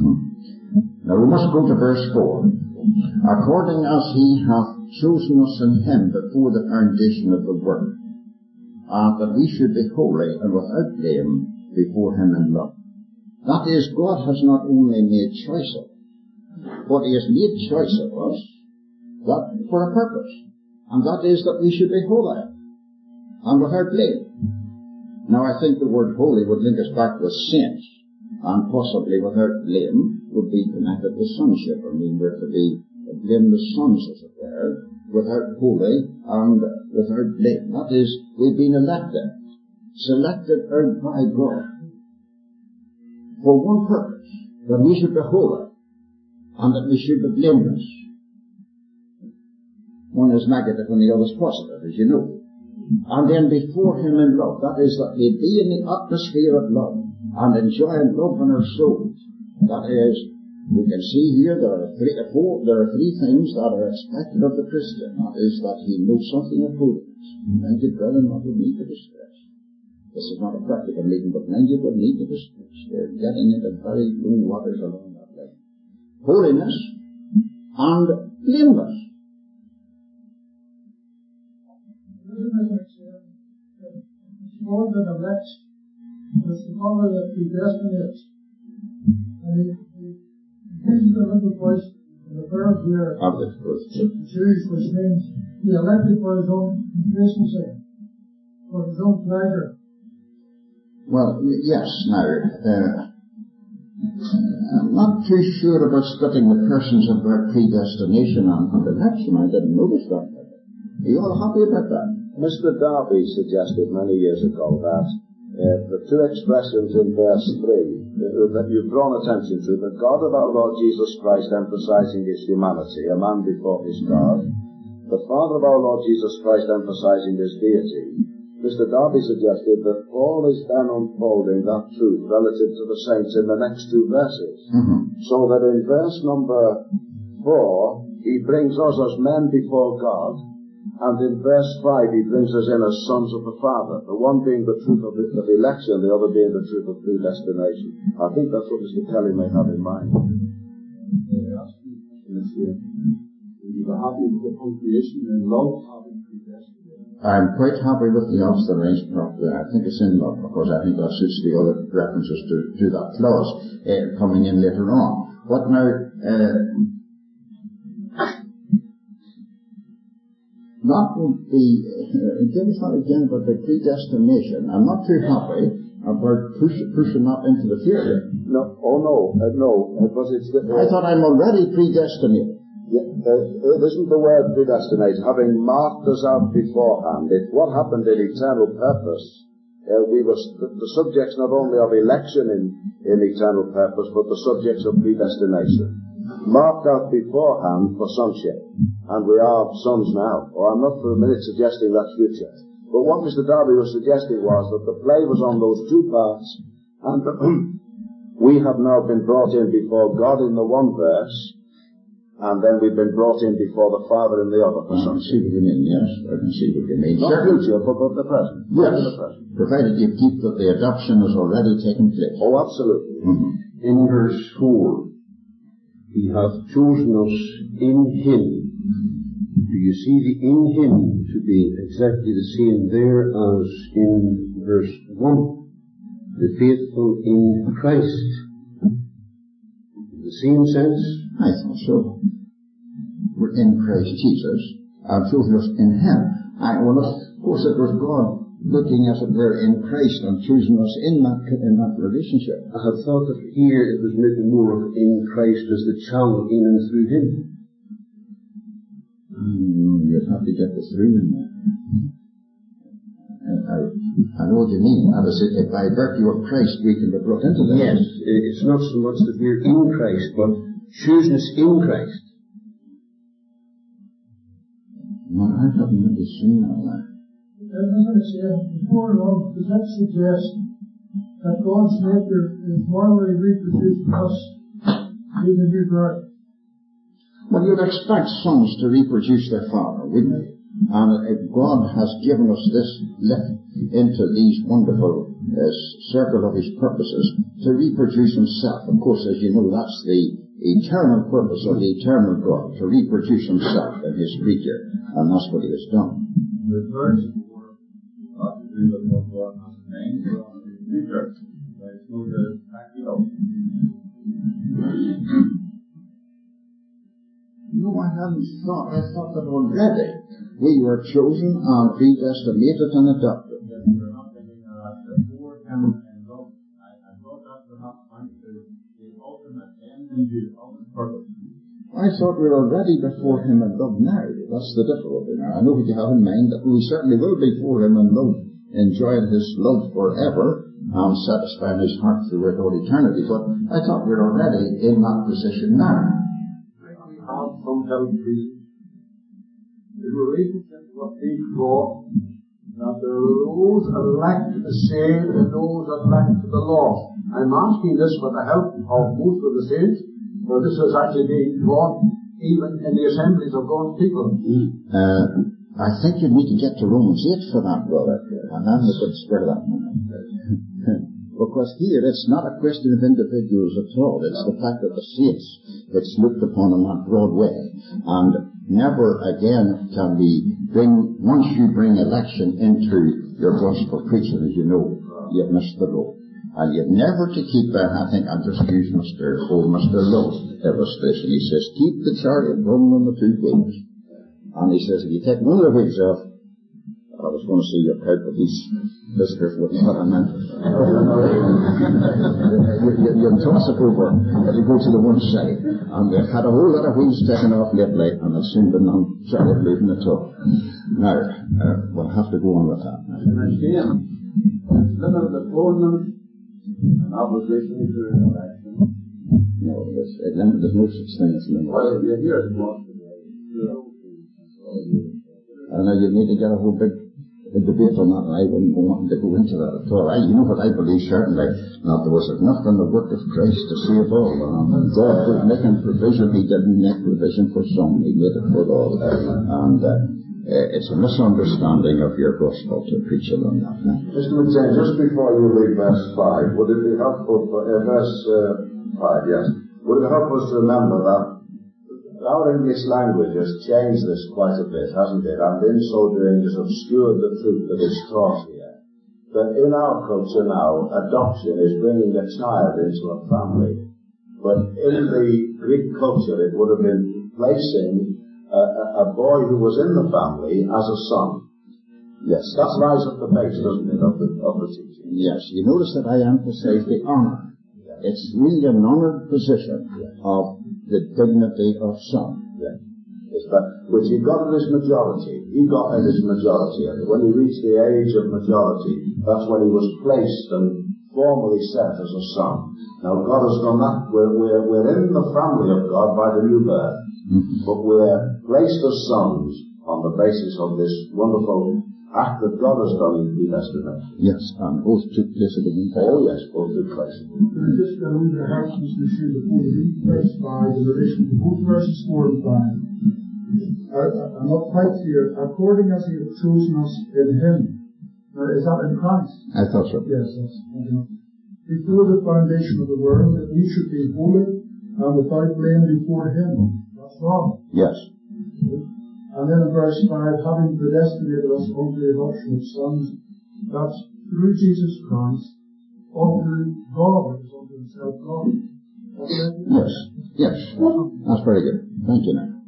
Now we must go to verse four. According as he hath chosen us in him before the foundation of the world, uh, that we should be holy and without blame before him in love. That is, God has not only made choice of us, but he has made choice of us that for a purpose, and that is that we should be holy and without blame. Now I think the word holy would link us back with saints, and possibly without blame would be connected with sonship. I mean, we're to be blameless sons, as it were, without holy and without blame. That is, we've been elected, selected out by God for one purpose, that we should be holy and that we should be blameless. one is negative and the other is positive, as you know. And then before him in love, that is that we be in the atmosphere of love and enjoy love in our souls. That is, we can see here there are three or four, there are three things that are expected of the Christian. That is that he knows something of holiness. Minded well and not with need to distress. This is not a practical meeting, but minded with need to distress. We're getting into very blue waters along that way. Holiness and blameless. It's more than elects, it's the power that predestinates. And he, he uses the little voice in the verb here, choose, which means he elected for his own efficiency, for his own pleasure. Well, yes, now, uh, I'm not too sure about splitting the persons of their predestination and election. I didn't notice that. Are you all happy about that? Mister Darby suggested many years ago that uh, the two expressions in verse three uh, that you've drawn attention to, the God of our Lord Jesus Christ emphasizing his humanity, a man before his God, the Father of our Lord Jesus Christ emphasizing his deity. Mister Darby suggested that Paul is then unfolding that truth relative to the saints in the next two verses. Mm-hmm. So that in verse number four, he brings us as men before God, and in verse five he brings us in as sons of the Father, the one being the truth of, the, of election, the other being the truth of predestination. I think that's what Mister Kelly may have in mind. Yes, you were happy with the punctuation and love having predestination. I'm quite happy with the observation properly. I think it's in love, because I think that suits the other references to, to that clause uh, coming in later on. But now, uh, that would be, uh, give us that again about the predestination. I'm not too happy about push, pushing that into the future. No, oh no, uh, no, because it's the... Uh, I thought I'm already predestinated. Yeah, uh, it isn't the word predestinate, having marked us out beforehand. It's what happened in eternal purpose. Uh, we were the, the subjects not only of election in, in eternal purpose, but the subjects of predestination. Marked out beforehand for sonship. And we are sons now. Or I'm not for a minute suggesting that's future. But what Mister Darby was suggesting was that the play was on those two parts, and we have now been brought in before God in the one verse, and then we've been brought in before the Father in the other. I can see what you mean, yes. I can see what you mean. Not Certainly. future, but, but the present. Yes. The present. Provided you keep that the adoption has already taken place. Oh, absolutely. Mm-hmm. In verse four, he hath chosen us in him. Do you see the in him to be exactly the same there as in verse one? The faithful in Christ. The same sense? I thought so. We're in Christ Jesus, and chosen us in him. I, well, of course it was God looking as it were in Christ and choosing us in that, in that relationship. I have thought that here it was maybe more of in Christ as the channel in and through him. Mm, you'd have to get the through in there. I, I know what you mean. And as if by virtue of Christ we can be brought into that. Yes, it's not so much that we're in Christ, but choosing us in Christ. Well, I haven't really seen all that. Doesn't it say, before love, does that suggest that God's nature is morally reproduced in us through the new birth? Well, you'd expect sons to reproduce their father, wouldn't you? And if God has given us this lift into these wonderful uh, circle of his purposes to reproduce himself. Of course, as you know, that's the eternal purpose of the eternal God, to reproduce himself in his creature. And that's what he has done. The verse four has to do with what God has in mind for us in the future. It's not the practical. No, I hadn't thought. I thought that already we were chosen and predestinated and adopted. Yes, we're not thinking that before him and love. I, I thought that perhaps went to the ultimate end in view of his purpose. I thought we were already before him in love now. That's the difficulty now. I know what you have in mind, that we certainly will be before him in love, enjoying his love forever and satisfying his heart throughout all eternity. But I thought we were already in that position now. Have some help, please. in relationship to what he taught, that there are those elect to saved and those elect to the lost. I'm asking this with the help of most of the saints, for this is actually being taught even in the assemblies of God's people. Uh, I think you need to get to Romans eight for that, brother, and then we could spare that moment. Because here it's not a question of individuals at all. It's the fact that the saints, it's looked upon in that broad way. And never again can we bring, once you bring election into your gospel preaching, as you know, you've missed the boat. And you've never to keep, uh, I think, I'll just use Mister old Mister Lowe's illustration. He says, keep the chariot running on the two wheels. And he says, if you take one of the wheels off, I was going to see your coat, but these visitors wouldn't what I meant. you, you, you toss it over, you go to the one side. And they've had a whole lot of wheels taken off lately, and there's soon been none chariot moving at all. Now, uh, we'll have to go on with that. And again, instead of atonement and opposition to election. No, there's, there's no such thing as an Well, you hear it most today. I know you need to get a whole big a debate on that, and I wouldn't want to go into that at all. I, you know what I believe, certainly. Now, there was enough in the work of Christ to save all. And God was making provision. He didn't make provision for some. He made it for all. And uh, it's a misunderstanding of your gospel to preach it on that. Mister McShane, just before you read verse five, would it be helpful for, uh, verse uh, five, yes. Would it help us to remember that our English language has changed this quite a bit, hasn't it? And in so doing has obscured the truth that is taught here. That in our culture now, adoption is bringing a child into a family. But in the Greek culture, it would have been placing a, a, a boy who was in the family as a son. Yes. That lies at the base, doesn't it, of the, of the teaching? Yes. You notice that I emphasize the honor. Yes. It's really an honored position yes. of the dignity of son. Yes. Yes, but which he got at his majority. He got at his majority. And when he reached the age of majority, that's when he was placed and formally set as a son. Now God has done that. We're, we're, we're in the family of God by the new birth. Mm-hmm. But we're placed as sons on the basis of this wonderful act that God has done in predestination. Yes, and both took place at the same time. Oh yes, both took place. Can I just get a little bit of help, Mister McShane, before we read verse five in relation to both verses four and five? I, I'm not quite clear. According as he has chosen us in him. Now, is that in Christ? I thought so. Yes, yes. Before the foundation of the world, that we should be holy and without blame before him. That's wrong. Yes. And then in verse five, having predestinated us unto the adoption of sons, that's through Jesus Christ, unto God, is unto himself God. Yes, yes. That's very good. Thank you now.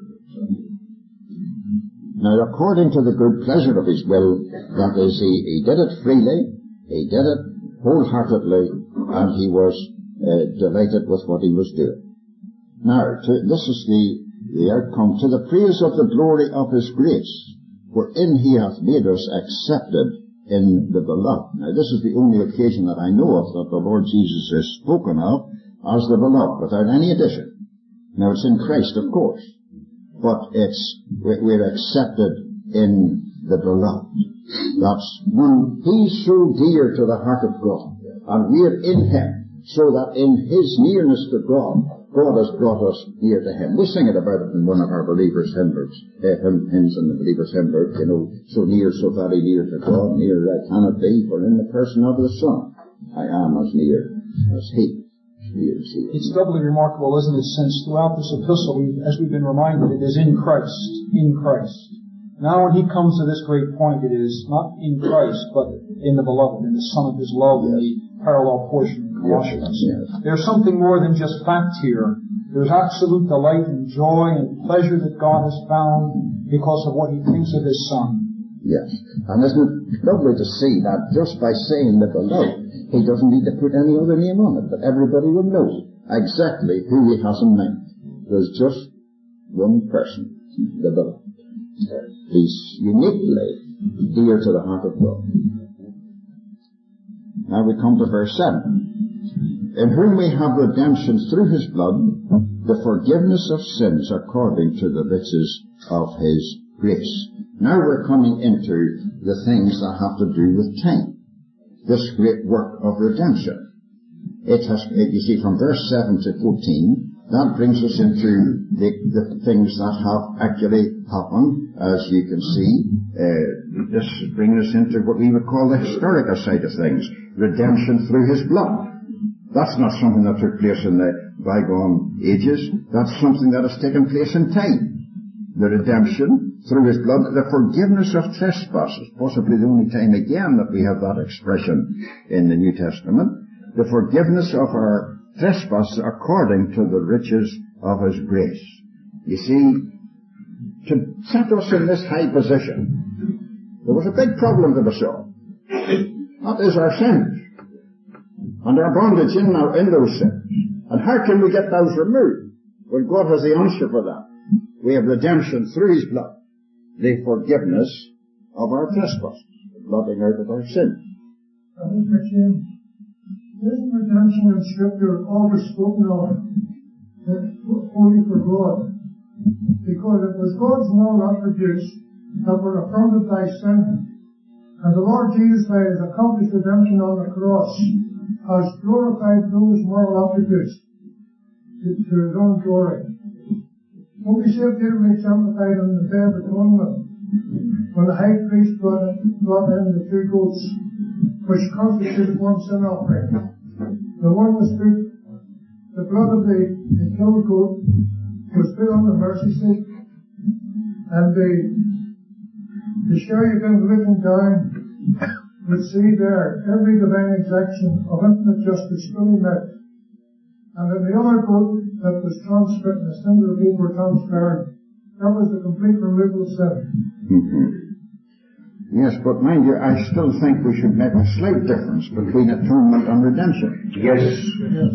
Now, according to the good pleasure of his will, that is, he, he did it freely, he did it wholeheartedly, and he was uh, delighted with what he was doing. Now, to, this is the the outcome, to the praise of the glory of his grace, wherein he hath made us accepted in the beloved. Now, this is the only occasion that I know of that the Lord Jesus is spoken of as the beloved, without any addition. Now, it's in Christ, of course, but it's, we're accepted in the beloved. That's one, he's so dear to the heart of God, and we're in him, so that in his nearness to God, God has brought us near to him. We sing it about it in one of our believers' hymns, uh, hymns in the believers' hymn book, you know, so near, so very near to God, near I cannot be, for in the person of the Son, I am as near as he. Near as he. It's doubly remarkable, isn't it, since throughout this epistle, we, as we've been reminded, it is in Christ, in Christ. Now when he comes to this great point, it is not in Christ, but in the beloved, in the Son of his love, yes. In the parallel portion of Colossians. Yes, yes. There's something more than just fact here. There's absolute delight and joy and pleasure that God has found because of what he thinks of his Son. Yes. And isn't it lovely to see that just by saying the beloved, he doesn't need to put any other name on it, but everybody will know exactly who he has in mind. There's just one person, the beloved. He's uniquely dear to the heart of God. Now we come to verse seven. In whom we have redemption through his blood, the forgiveness of sins according to the riches of his grace. Now we're coming into the things that have to do with time. This great work of redemption. It has, you see, from verse seven to fourteen, that brings us into the, the things that have actually happened. As you can see, uh, this brings us into what we would call the historical side of things. Redemption through his blood. That's not something that took place in the bygone ages. That's something that has taken place in time. The redemption through his blood, the forgiveness of trespasses, possibly the only time again that we have that expression in the New Testament. The forgiveness of our trespasses according to the riches of his grace. You see, to set us in this high position, there was a big problem to be solved. That is our sins. And our bondage in, our, in those sins. And how can we get those removed? Well, God has the answer for that. We have redemption through his blood. The forgiveness of our trespasses. The blotting out of our sins. Isn't redemption in Scripture always spoken of only for God? Because it was God's moral attributes that were affronted by sin. And the Lord Jesus, by his accomplished redemption on the cross, has glorified those moral attributes to, to his own glory. What we see up here exemplified on the Day of Atonement, when the high priest brought, brought in the two goats, which constituted one sin offering. The one was put, the blood of the, the killed goat was put on the mercy seat, and the, the cherubim looking down would see there every divine exaction of infinite justice fully met. And in the other goat that was transferred, the sins of the people were transferred, that was the complete removal of sin. Mm-hmm. Yes, but mind you, I still think we should make a slight difference between atonement and redemption. Yes. Yes.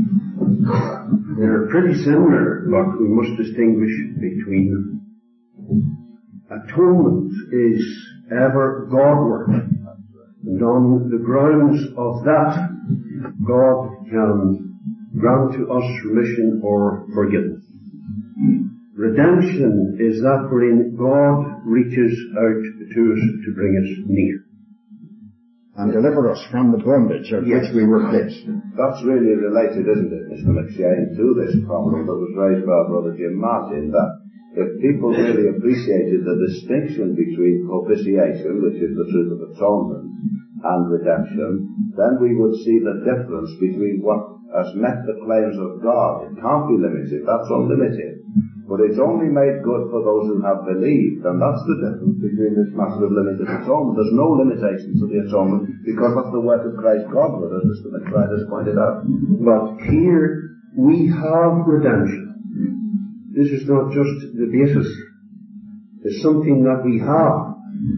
They're pretty similar, but we must distinguish between them. Atonement is ever God-work. And on the grounds of that, God can grant to us remission or forgiveness. Redemption is that wherein God reaches out to us to bring us near. And deliver us from the bondage of yes. which we were placed. That's really related, isn't it, Mister McShane, to this problem that was raised by Brother Jim Martin, that if people really appreciated the distinction between propitiation, which is the truth of atonement, and redemption, then we would see the difference between what has met the claims of God. It can't be limited, that's unlimited. But it's only made good for those who have believed, and that's the difference between this matter of limited atonement. There's no limitation to the atonement, because that's the work of Christ Godward, as Mister McBride has pointed out. But here we have redemption. This is not just the basis. It's something that we have.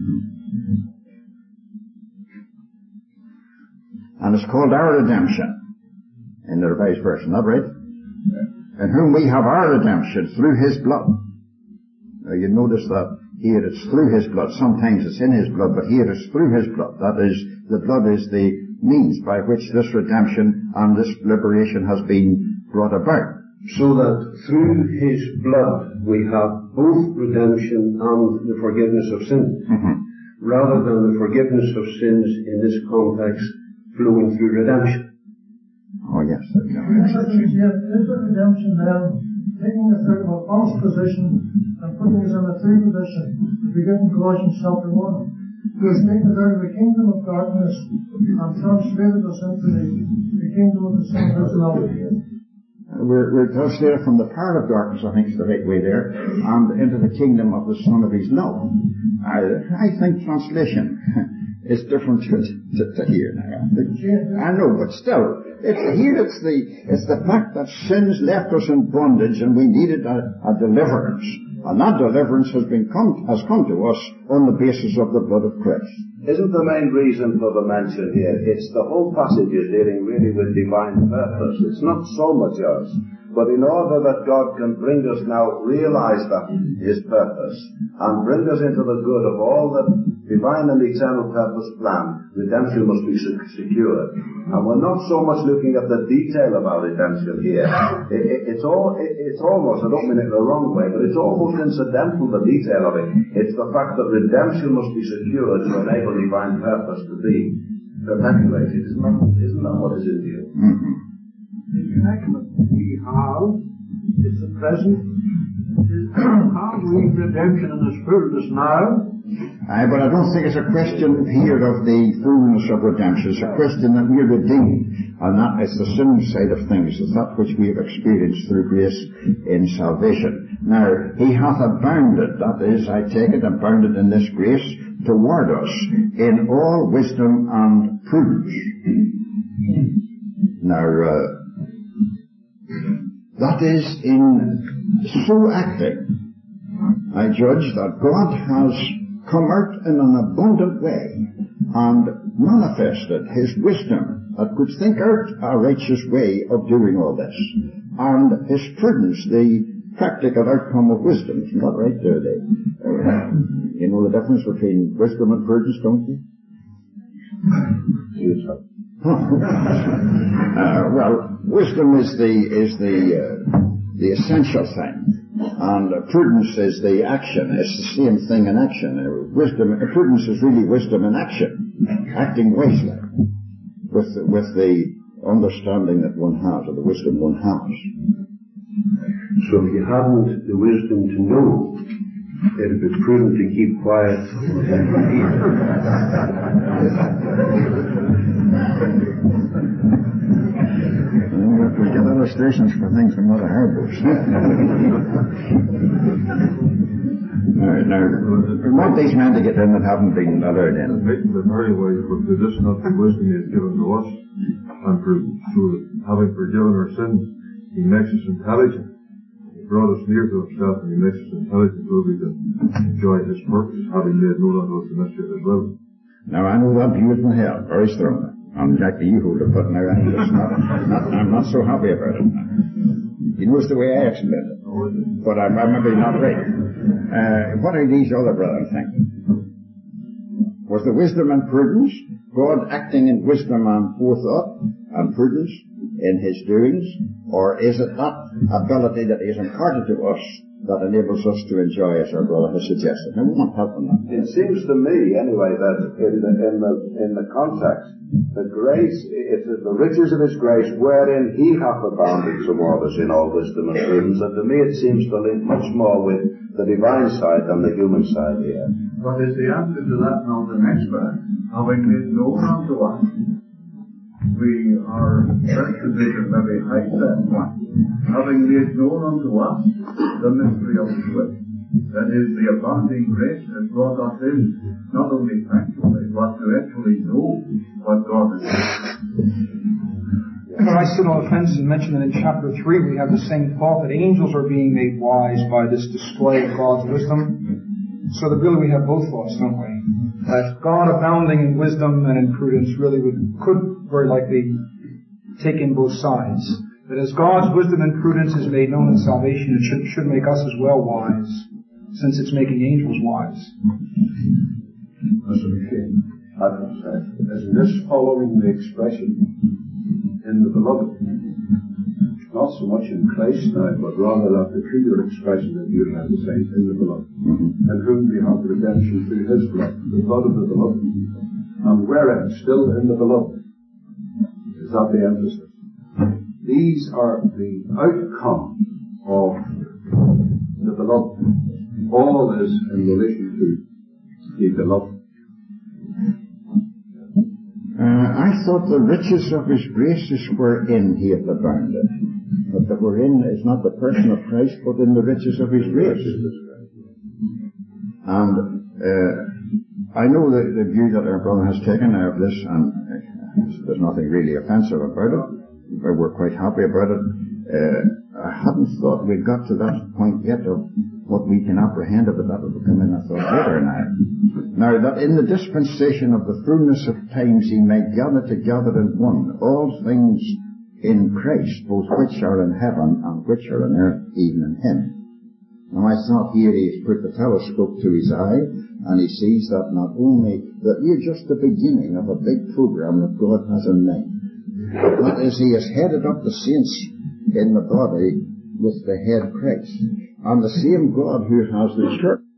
And it's called our redemption in the Revised Version, not right? In whom we have our redemption through his blood. Now you notice that here it's through his blood. Sometimes it's in his blood, but here it's through his blood. That is, the blood is the means by which this redemption and this liberation has been brought about. So that through his blood we have both redemption and the forgiveness of sins, mm-hmm. rather than the forgiveness of sins in this context flowing through redemption. Oh, yes. This is redemption then, taking us out of a false position and putting us in a true position. We get in Colossians chapter one. He has taken us out of the kingdom of darkness and translated us into the, the kingdom of the Son of his love. We're, we're translated from the power of darkness, I think is the right way there, and into the kingdom of the Son of his love. I, I think translation is different to, to, to here now. I know, but still, it's, here it's the, it's the fact that sins left us in bondage and we needed a, a deliverance. And that deliverance has been come, has come to us on the basis of the blood of Christ. Isn't the main reason for the mention here, it's the whole passage is dealing really with divine purpose. It's not so much us, but in order that God can bring us now, realize that his purpose, and bring us into the good of all the divine and eternal purpose plan, redemption must be secured. And we're not so much looking at the detail about redemption here. It, it, it's all, it, it's almost, I don't mean it in the wrong way, but it's almost incidental, the detail of it. It's the fact that redemption must be secured to enable divine purpose to be perpetuated. Isn't that, isn't that what is in view? Mm-hmm. In connection, we have, it's the present, have we redemption in its fullness now? Aye, but I don't think it's a question here of the fullness of redemption. It's a question that we're redeemed, and that is the sin side of things. It's that which we have experienced through grace in salvation. Now, he hath abounded, that is, I take it, abounded in this grace toward us in all wisdom and prudence. Now, uh, that is in so acting, I judge that God has come out in an abundant way and manifested his wisdom that could think out a righteous way of doing all this, and his prudence, the practical outcome of wisdom. Isn't that right there, Dave? Uh, you know the difference between wisdom and prudence, don't you? Yes, sir. uh, well, wisdom is the is the uh, the essential thing. And uh, prudence is the action. It's the same thing in action. Uh, wisdom, uh, prudence is really wisdom in action, acting wisely, with the, with the understanding that one has, or the wisdom one has. So if you haven't the wisdom to know, it'd be prudent to keep quiet. We get illustrations for things from other harbors. Now, now, we want these men to get in that haven't been allowed in. Making the very wise, but to this not the wisdom he has given to us, and for, so that having forgiven our sins, he makes us intelligent. He brought us near to himself, and he makes us intelligent so we can enjoy his purposes, having made known unto us the mystery of his will. Now, I know that view is from hell, very strongly. I'm Jack the Yeholder, but now I'm just not, not, I'm not so happy about it. He knows the way I explain it, but I'm, I'm maybe not right. Uh, what are these other brethren thinking? Was the wisdom and prudence, God acting in wisdom and forethought and prudence in his doings, or is it that ability that he has imparted to us that enables us to enjoy, as our brother has suggested? Now, we want help on that. It seems to me, anyway, that in the, in the, in the context, the grace, it is the riches of his grace wherein he hath abounded toward us in all wisdom and prudence, and to me it seems to link much more with the divine side than the human side here. But is the answer to that now the next verse? Having made known unto us, we are first division maybe high set one. Having made known unto us the mystery of his will. That is, the abounding grace has brought us in, not only factually, but to actually know what God is doing. But I stood on the fence and mentioned that in chapter three we have the same thought that angels are being made wise by this display of God's wisdom. So that really we have both thoughts, don't we? That God abounding in wisdom and in prudence really would, could very likely take in both sides. That as God's wisdom and prudence is made known in salvation, it should, should make us as well wise, since it's making angels wise. That's okay. I can say, isn't this following the expression in the beloved? Not so much in Christ now, but rather that peculiar expression that you have the saints in the beloved, mm-hmm. in whom we have redemption through his blood, the blood of the beloved. And wherein, still in the beloved, is that the emphasis? These are the outcome of the beloved. All is in relation to the beloved. Uh, I thought the riches of his graces were in he hath abounded. But that we're in is not the person of Christ, but in the riches of his grace. And uh, I know the, the view that our brother has taken of this, and uh, there's nothing really offensive about it. We're quite happy about it. Uh, I hadn't thought we'd got to that point yet of what we can apprehend of it. That will come in, I thought, later now. Now, that in the dispensation of the fullness of times he may gather together in one all things in Christ, both which are in heaven and which are on earth, even in him. Now, I thought here he's put the telescope to his eye, and he sees that not only that we're just the beginning of a big program that God has in mind. That is, he has headed up the saints in the body with the head Christ. And the same God who has the church